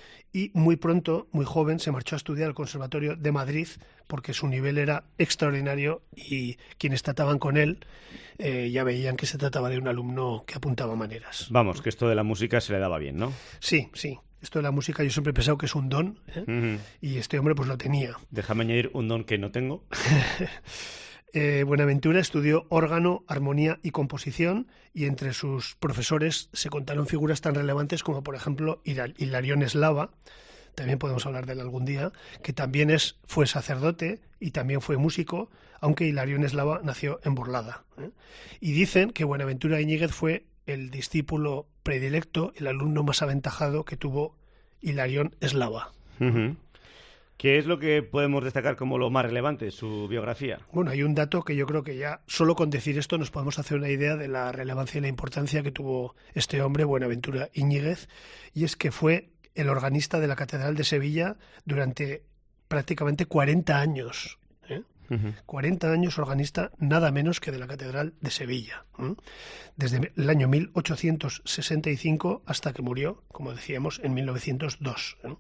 S15: y muy pronto, muy joven, se marchó a estudiar al Conservatorio de Madrid porque su nivel era extraordinario y quienes trataban con él eh, ya veían que se trataba de un alumno que apuntaba maneras.
S14: Vamos, que esto de la música se le daba bien, ¿no?
S15: Sí, sí. Esto de la música yo siempre he pensado que es un don, ¿eh? Uh-huh. Y este hombre pues lo tenía.
S14: Déjame añadir un don que no tengo.
S15: Eh, Buenaventura estudió órgano, armonía y composición, y entre sus profesores se contaron figuras tan relevantes como, por ejemplo, Hilarión Eslava, también podemos hablar de él algún día, que también es, fue sacerdote y también fue músico, aunque Hilarión Eslava nació en Borlada, ¿eh? Y dicen que Buenaventura Íñiguez fue el discípulo predilecto, el alumno más aventajado que tuvo Hilarión Eslava.
S14: Uh-huh. ¿Qué es lo que podemos destacar como lo más relevante de su biografía?
S15: Bueno, hay un dato que yo creo que ya solo con decir esto nos podemos hacer una idea de la relevancia y la importancia que tuvo este hombre, Buenaventura Íñiguez, y es que fue el organista de la Catedral de Sevilla durante prácticamente cuarenta años. ¿eh? Uh-huh. cuarenta años organista, nada menos que de la Catedral de Sevilla. ¿eh? Desde el año mil ochocientos sesenta y cinco hasta que murió, como decíamos, en mil novecientos dos. ¿eh?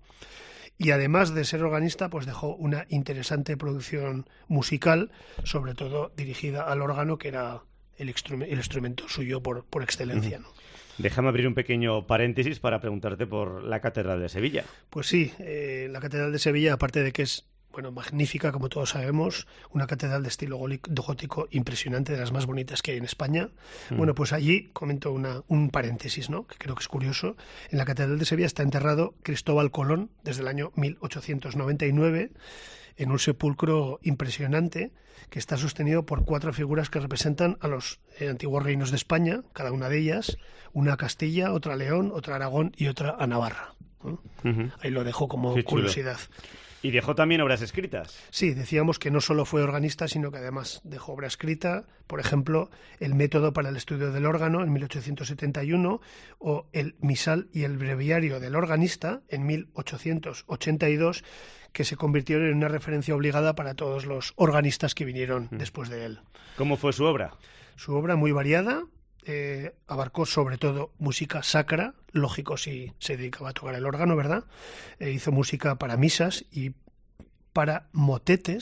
S15: Y además de ser organista, pues dejó una interesante producción musical, sobre todo dirigida al órgano, que era el, instrum- el instrumento suyo por, por excelencia, ¿no?
S14: Déjame abrir un pequeño paréntesis para preguntarte por la Catedral de Sevilla.
S15: Pues sí, eh, la Catedral de Sevilla, aparte de que es bueno, magnífica, como todos sabemos, una catedral de estilo gótico impresionante, de las más bonitas que hay en España. Mm. Bueno, pues allí comento una, un paréntesis, ¿no? Que creo que es curioso. En la Catedral de Sevilla está enterrado Cristóbal Colón desde el año mil ochocientos noventa y nueve en un sepulcro impresionante que está sostenido por cuatro figuras que representan a los eh, antiguos reinos de España, cada una de ellas, una a Castilla, otra a León, otra a Aragón y otra a Navarra, ¿no? Uh-huh. Ahí lo dejo como Qué curiosidad.
S14: Chulo. ¿Y dejó también obras escritas?
S15: Sí, decíamos que no solo fue organista, sino que además dejó obra escrita, por ejemplo, el método para el estudio del órgano en mil ochocientos setenta y uno o el misal y el breviario del organista en mil ochocientos ochenta y dos, que se convirtieron en una referencia obligada para todos los organistas que vinieron mm. después de él.
S14: ¿Cómo fue su obra?
S15: Su obra muy variada. Eh, abarcó sobre todo música sacra, lógico si se dedicaba a tocar el órgano, ¿verdad? Eh, hizo música para misas y para motetes,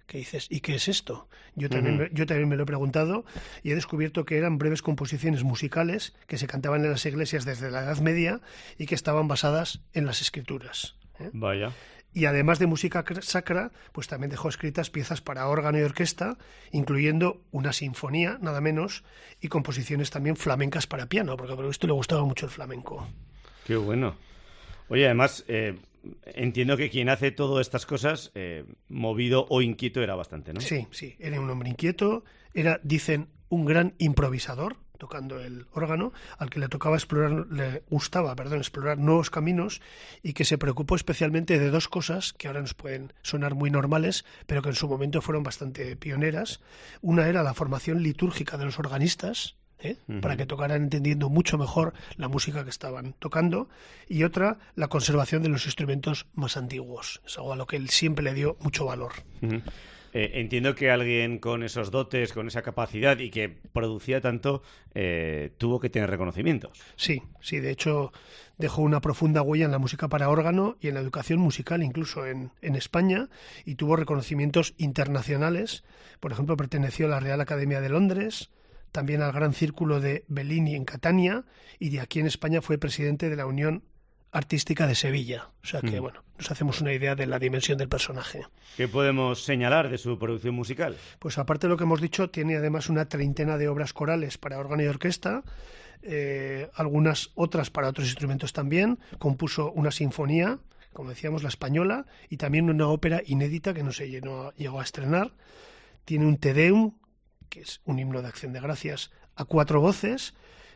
S15: que dices, ¿y qué es esto? Yo también,
S14: Uh-huh.
S15: yo también me lo he preguntado y he descubierto que eran breves composiciones musicales que se cantaban en las iglesias desde la Edad Media y que estaban basadas en las escrituras. ¿eh?
S14: Vaya.
S15: Y además de música sacra, pues también dejó escritas piezas para órgano y orquesta, incluyendo una sinfonía, nada menos, y composiciones también flamencas para piano, porque por lo visto le gustaba mucho el flamenco.
S14: Qué bueno. Oye, además, eh, entiendo que quien hace todas estas cosas, eh, movido o inquieto, era bastante, ¿no?
S15: Sí, sí, era un hombre inquieto, era, dicen, un gran improvisador, tocando el órgano, al que le tocaba explorar, le gustaba, perdón, explorar nuevos caminos y que se preocupó especialmente de dos cosas que ahora nos pueden sonar muy normales, pero que en su momento fueron bastante pioneras. Una era la formación litúrgica de los organistas, ¿eh? Uh-huh. Para que tocaran entendiendo mucho mejor la música que estaban tocando, y otra, la conservación de los instrumentos más antiguos. Es algo a lo que él siempre le dio mucho valor.
S14: Uh-huh. Eh, entiendo que alguien con esos dotes, con esa capacidad y que producía tanto, eh, tuvo que tener reconocimientos.
S15: Sí, sí, de hecho dejó una profunda huella en la música para órgano y en la educación musical, incluso en, en España, y tuvo reconocimientos internacionales. Por ejemplo, perteneció a la Real Academia de Londres, también al Gran Círculo de Bellini en Catania, y de aquí en España fue presidente de la Unión Artística de Sevilla. O sea que, mm. bueno, nos hacemos una idea de la dimensión del personaje.
S14: ¿Qué podemos señalar de su producción musical?
S15: Pues aparte de lo que hemos dicho, tiene además una treintena de obras corales para órgano y orquesta, eh, algunas otras para otros instrumentos también. Compuso una sinfonía, como decíamos, la española, y también una ópera inédita que no se llenó, llegó a estrenar. Tiene un Te Deum, que es un himno de acción de gracias, a cuatro voces,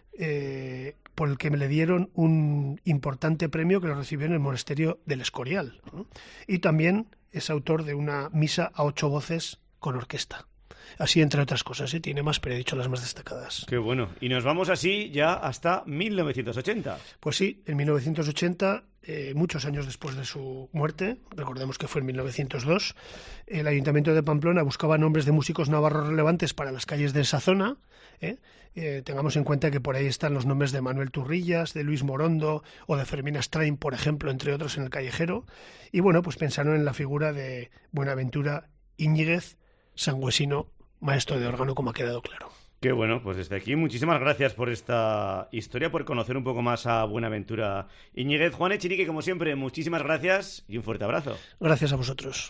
S15: eh, por el que me le dieron un importante premio que lo recibió en el monasterio del Escorial, ¿no? Y también es autor de una misa a ocho voces con orquesta. Así, entre otras cosas, ¿eh? Tiene más, pero he dicho las más destacadas.
S14: Qué bueno. Y nos vamos así ya hasta mil novecientos ochenta.
S15: Pues sí, en mil novecientos ochenta, eh, muchos años después de su muerte, recordemos que fue en mil novecientos dos, el Ayuntamiento de Pamplona buscaba nombres de músicos navarros relevantes para las calles de esa zona. ¿eh? Eh, tengamos en cuenta que por ahí están los nombres de Manuel Turrillas, de Luis Morondo o de Fermín Astrain, por ejemplo, entre otros en el callejero. Y bueno, pues pensaron en la figura de Buenaventura Íñiguez, sangüesino, maestro de órgano, como ha quedado claro.
S14: Qué bueno, pues desde aquí muchísimas gracias por esta historia, por conocer un poco más a Buenaventura Íñiguez. Juan Echenique, como siempre, muchísimas gracias y un fuerte abrazo.
S15: Gracias a vosotros.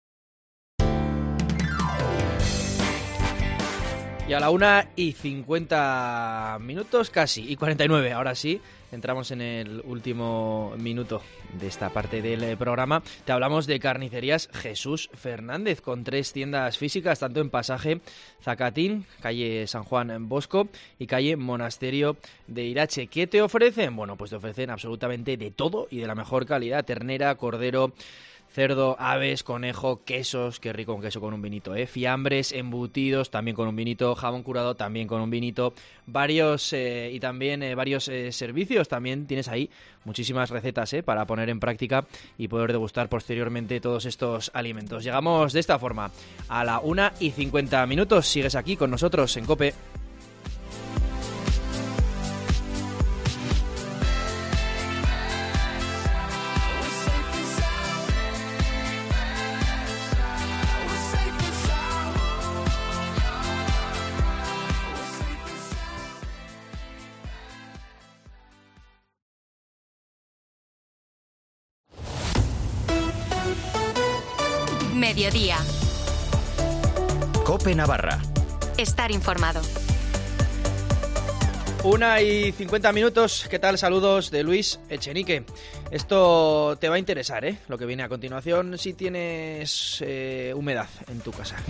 S3: Y a la una y cincuenta minutos casi, y cuarenta y nueve, ahora sí, entramos en el último minuto de esta parte del programa. Te hablamos de Carnicerías Jesús Fernández, con tres tiendas físicas, tanto en Pasaje Zacatín, calle San Juan Bosco y calle Monasterio de Irache. ¿Qué te ofrecen? Bueno, pues te ofrecen absolutamente de todo y de la mejor calidad: ternera, cordero, cerdo, aves, conejo, quesos, qué rico un queso con un vinito, ¿eh? Fiambres, embutidos, también con un vinito, jamón curado, también con un vinito, varios eh, y también eh, varios eh, servicios. También tienes ahí muchísimas recetas ¿eh? para poner en práctica y poder degustar posteriormente todos estos alimentos. Llegamos de esta forma a la una y cincuenta minutos. Sigues aquí con nosotros en COPE.
S1: Mediodía.
S16: COPE Navarra.
S1: Estar informado.
S3: Una y cincuenta minutos. ¿Qué tal? Saludos de Luis Echenique. Esto te va a interesar, ¿eh? Lo que viene a continuación, si tienes eh, humedad en tu casa.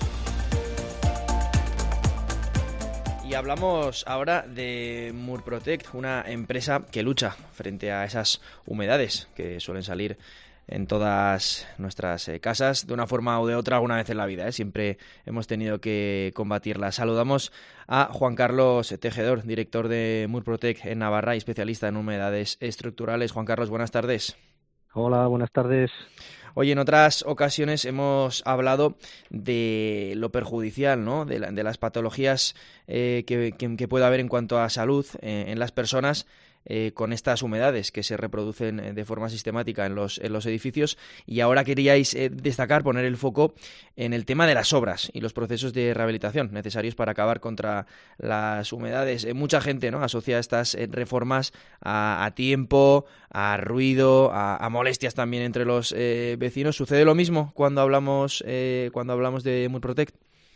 S3: Y hablamos ahora de Murprotect, una empresa que lucha frente a esas humedades que suelen salir en todas nuestras eh, casas, de una forma o de otra, alguna vez en la vida, ¿eh? Siempre hemos tenido que combatirla. Saludamos a Juan Carlos Tejedor, director de Murprotect en Navarra y especialista en humedades estructurales. Juan Carlos, buenas tardes.
S17: Hola, buenas tardes.
S3: Oye, en otras ocasiones hemos hablado de lo perjudicial, ¿no? De, la, de las patologías eh, que, que, que puede haber en cuanto a salud eh, en las personas eh, con estas humedades que se reproducen de forma sistemática en los, en los edificios. Y ahora queríais eh, destacar, poner el foco en el tema de las obras y los procesos de rehabilitación necesarios para acabar contra las humedades. Eh, mucha gente, ¿no?, asocia estas eh, reformas a, a tiempo, a ruido, a, a molestias también entre los eh, vecinos. ¿Sucede lo mismo cuando hablamos, eh, cuando hablamos de Murprotec?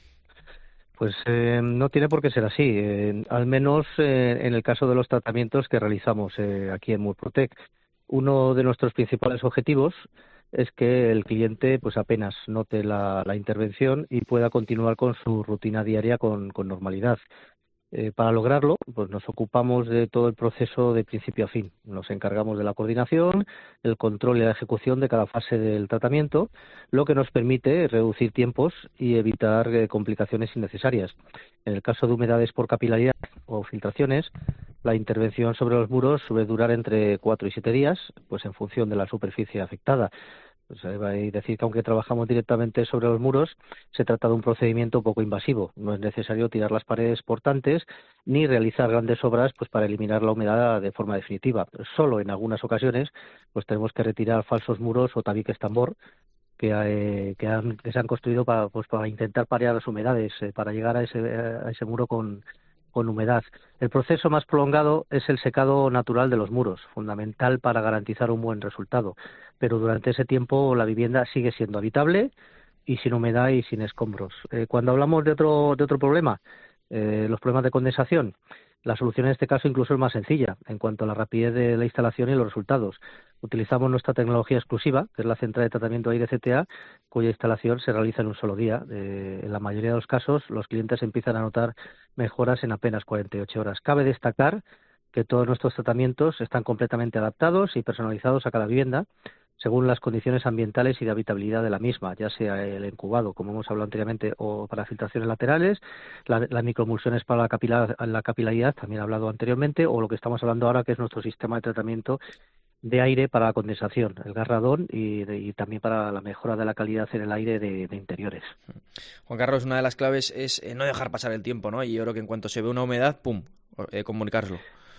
S17: Pues eh, no tiene por qué ser así, eh, al menos eh, en el caso de los tratamientos que realizamos eh, aquí en Murprotec. Uno de nuestros principales objetivos es que el cliente pues apenas note la, la intervención y pueda continuar con su rutina diaria con, con normalidad. Eh, para lograrlo, pues nos ocupamos de todo el proceso de principio a fin. Nos encargamos de la coordinación, el control y la ejecución de cada fase del tratamiento, lo que nos permite reducir tiempos y evitar eh, complicaciones innecesarias. En el caso de humedades por capilaridad o filtraciones, la intervención sobre los muros suele durar entre cuatro y siete días, pues en función de la superficie afectada. Pues hay que decir que aunque trabajamos directamente sobre los muros, se trata de un procedimiento poco invasivo. No es necesario tirar las paredes portantes ni realizar grandes obras pues para eliminar la humedad de forma definitiva. Solo en algunas ocasiones pues tenemos que retirar falsos muros o tabiques tambor que, eh, que, han, que se han construido para, pues, para intentar paliar las humedades, eh, para llegar a ese, a ese muro con con humedad. El proceso más prolongado es el secado natural de los muros, fundamental para garantizar un buen resultado, pero durante ese tiempo la vivienda sigue siendo habitable y sin humedad y sin escombros. Eh, cuando hablamos de otro, de otro problema, eh, los problemas de condensación, la solución en este caso incluso es más sencilla en cuanto a la rapidez de la instalación y los resultados. Utilizamos nuestra tecnología exclusiva, que es la central de tratamiento de aire C T A, cuya instalación se realiza en un solo día. Eh, en la mayoría de los casos, los clientes empiezan a notar mejoras en apenas cuarenta y ocho horas. Cabe destacar que todos nuestros tratamientos están completamente adaptados y personalizados a cada vivienda, según las condiciones ambientales y de habitabilidad de la misma, ya sea el incubado, como hemos hablado anteriormente, o para filtraciones laterales, la, las microemulsiones para la, capilar, la capilaridad, también he hablado anteriormente, o lo que estamos hablando ahora, que es nuestro sistema de tratamiento de aire para la condensación, el gas radón, y, de, y también para la mejora de la calidad en el aire de, de interiores.
S3: Juan Carlos, una de las claves es eh, no dejar pasar el tiempo, ¿no? Y yo creo que en cuanto se ve una humedad, ¡pum!, eh, comunicarlo.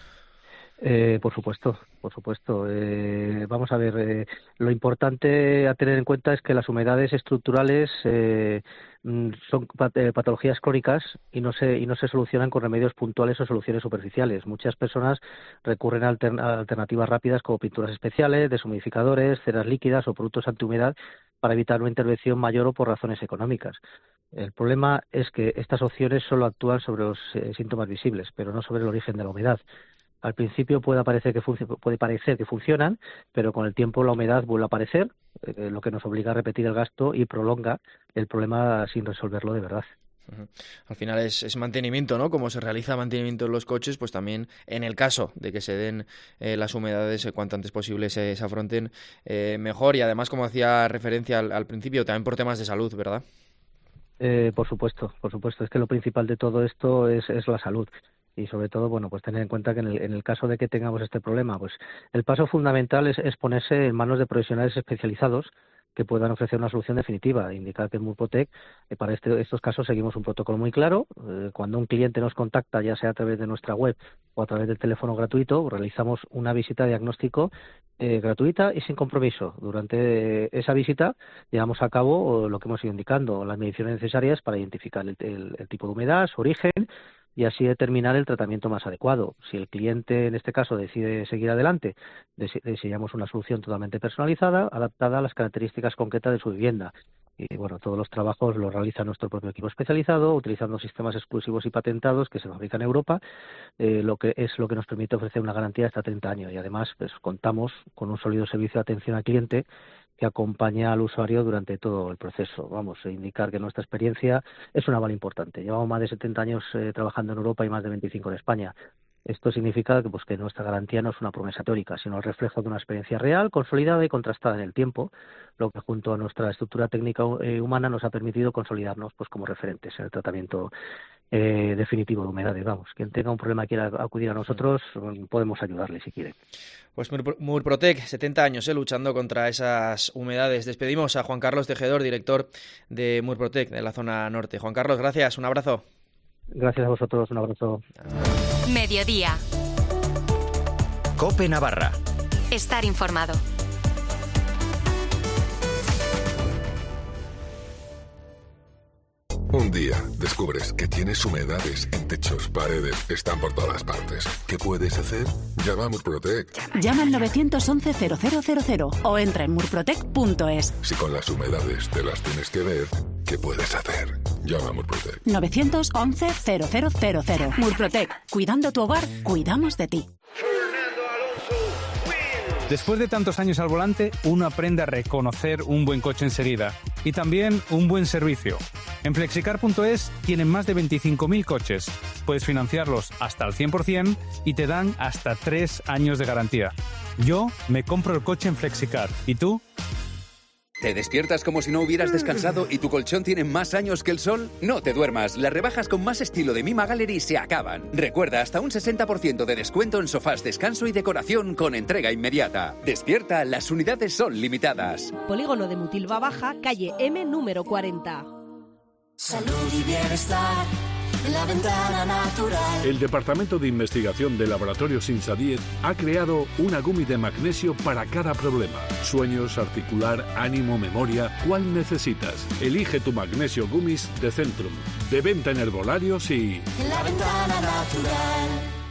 S17: Eh, por supuesto, por supuesto. Eh, vamos a ver, eh, lo importante a tener en cuenta es que las humedades estructurales eh, son patologías crónicas y no se y no se solucionan con remedios puntuales o soluciones superficiales. Muchas personas recurren a, altern a alternativas rápidas como pinturas especiales, deshumidificadores, ceras líquidas o productos antihumedad para evitar una intervención mayor o por razones económicas. El problema es que estas opciones solo actúan sobre los eh, síntomas visibles, pero no sobre el origen de la humedad. Al principio puede parecer que puede parecer que funcionan, pero con el tiempo la humedad vuelve a aparecer, eh, lo que nos obliga a repetir el gasto y prolonga el problema sin resolverlo de verdad.
S3: Uh-huh. Al final es, es mantenimiento, ¿no? Como se realiza mantenimiento en los coches, pues también en el caso de que se den eh, las humedades, eh, cuanto antes posible se, se afronten eh, mejor. Y además, como hacía referencia al, al principio, también por temas de salud, ¿verdad?
S17: Eh, por supuesto, por supuesto. Es que lo principal de todo esto es, es la salud. Y sobre todo, bueno, pues tener en cuenta que en el, en el caso de que tengamos este problema, pues el paso fundamental es, es ponerse en manos de profesionales especializados que puedan ofrecer una solución definitiva. Indicar que en Murprotec, eh, para este, estos casos, seguimos un protocolo muy claro. Eh, cuando un cliente nos contacta, ya sea a través de nuestra web o a través del teléfono gratuito, realizamos una visita de diagnóstico eh, gratuita y sin compromiso. Durante esa visita llevamos a cabo lo que hemos ido indicando, las mediciones necesarias para identificar el, el, el tipo de humedad, su origen, y así determinar el tratamiento más adecuado. Si el cliente, en este caso, decide seguir adelante, diseñamos una solución totalmente personalizada, adaptada a las características concretas de su vivienda. Y bueno, todos los trabajos los realiza nuestro propio equipo especializado, utilizando sistemas exclusivos y patentados que se fabrican en Europa, eh, lo que es lo que nos permite ofrecer una garantía de hasta treinta años. Y además, pues contamos con un sólido servicio de atención al cliente que acompaña al usuario durante todo el proceso. Vamos a indicar que nuestra experiencia es un aval importante. Llevamos más de setenta años eh, trabajando en Europa y más de veinticinco en España. Esto significa que, pues, que nuestra garantía no es una promesa teórica, sino el reflejo de una experiencia real, consolidada y contrastada en el tiempo, lo que junto a nuestra estructura técnica eh, humana nos ha permitido consolidarnos pues como referentes en el tratamiento eh, definitivo de humedades. Vamos, quien tenga un problema y quiera acudir a nosotros, podemos ayudarle si quiere.
S3: Pues Murprotec, setenta años eh, luchando contra esas humedades. Despedimos a Juan Carlos Tejedor, director de Murprotec de la zona norte. Juan Carlos, gracias, un abrazo.
S17: Gracias a vosotros, un abrazo.
S1: Mediodía.
S16: COPE Navarra.
S1: Estar informado.
S18: Un día descubres que tienes humedades en techos, paredes, están por todas partes. ¿Qué puedes hacer? Llama a Murprotec.
S19: Llama al nueve once cero cero cero cero o entra en murprotec punto es.
S18: Si con las humedades te las tienes que ver, ¿qué puedes hacer? Llama a Murprotec.
S19: nueve once cero cero cero cero. Murprotec. Cuidando tu hogar, cuidamos de ti.
S20: Después de tantos años al volante, uno aprende a reconocer un buen coche enseguida y también un buen servicio. En flexicar punto es tienen más de veinticinco mil coches. Puedes financiarlos hasta el cien por ciento y te dan hasta tres años de garantía. Yo me compro el coche en Flexicar. ¿Y tú?
S21: ¿Te despiertas como si no hubieras descansado y tu colchón tiene más años que el sol? No te duermas, las rebajas con más estilo de Mima Gallery se acaban. Recuerda, hasta un sesenta por ciento de descuento en sofás, descanso y decoración con entrega inmediata. Despierta, las unidades son limitadas.
S22: Polígono de Mutilva Baja, calle M número cuarenta.
S23: Salud y bienestar en la ventana natural.
S24: El Departamento de Investigación de Laboratorios INSADIET ha creado una gumi de magnesio para cada problema. Sueños, articular, ánimo, memoria. ¿Cuál necesitas? Elige tu magnesio Gummies de Centrum. De venta en herbolarios y...
S23: En la ventana natural.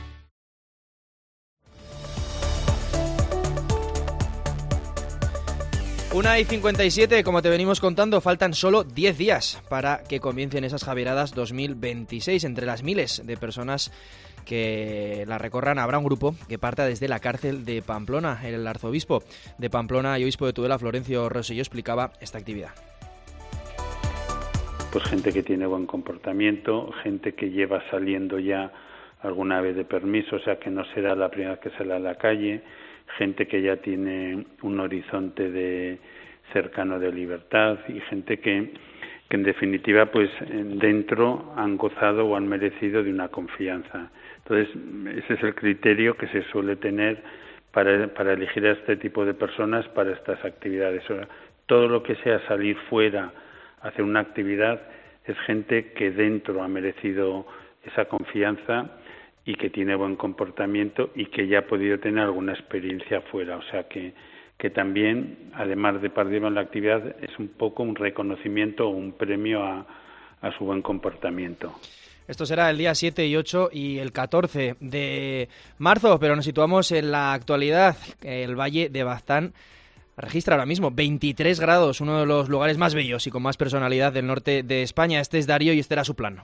S3: una y cincuenta y siete, como te venimos contando, faltan solo diez días para que comiencen esas Javieradas dos mil veintiséis. Entre las miles de personas que la recorran habrá un grupo que parta desde la cárcel de Pamplona. El arzobispo de Pamplona y obispo de Tudela, Florencio Rosselló, explicaba esta actividad.
S25: Pues gente que tiene buen comportamiento, gente que lleva saliendo ya alguna vez de permiso, o sea que no será la primera vez que sale a la calle, gente que ya tiene un horizonte de cercano de libertad y gente que, que en definitiva pues dentro han gozado o han merecido de una confianza. Entonces ese es el criterio que se suele tener para, para elegir a este tipo de personas para estas actividades. Todo lo que sea salir fuera a hacer una actividad es gente que dentro ha merecido esa confianza y que tiene buen comportamiento y que ya ha podido tener alguna experiencia fuera. O sea que, que también, además de participar en la actividad, es un poco un reconocimiento o un premio a, a su buen comportamiento.
S3: Esto será el día siete y ocho y el catorce de marzo, pero nos situamos en la actualidad. El Valle de Baztán registra ahora mismo veintitrés grados, uno de los lugares más bellos y con más personalidad del norte de España. Este es Darío y este era su plan.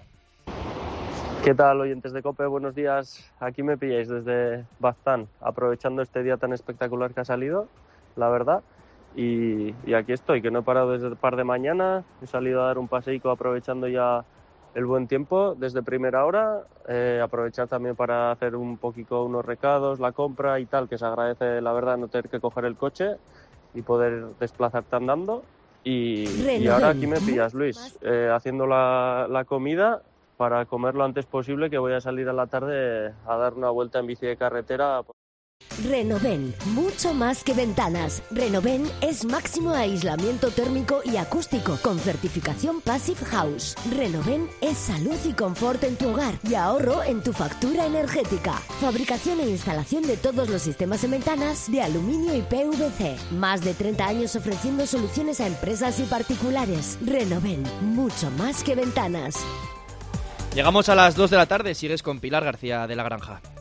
S26: ¿Qué tal, oyentes de COPE? Buenos días. Aquí me pilláis desde Baztán, aprovechando este día tan espectacular que ha salido, la verdad. Y, y aquí estoy, que no he parado desde el par de mañana. He salido a dar un paseico aprovechando ya el buen tiempo desde primera hora. Eh, aprovechar también para hacer un poquito unos recados, la compra y tal, que se agradece, la verdad, no tener que coger el coche y poder desplazarte andando. Y, y ahora aquí me pillas, Luis, eh, haciendo la, la comida para comer lo antes posible, que voy a salir a la tarde a dar una vuelta en bici de carretera.
S27: Renoven, mucho más que ventanas. Renoven es máximo aislamiento térmico y acústico con certificación Passive House. Renoven es salud y confort en tu hogar y ahorro en tu factura energética. Fabricación e instalación de todos los sistemas en ventanas de aluminio y P V C. Más de treinta años ofreciendo soluciones a empresas y particulares. Renoven, mucho más que ventanas.
S3: Llegamos a las dos de la tarde, sigues con Pilar García de la Granja.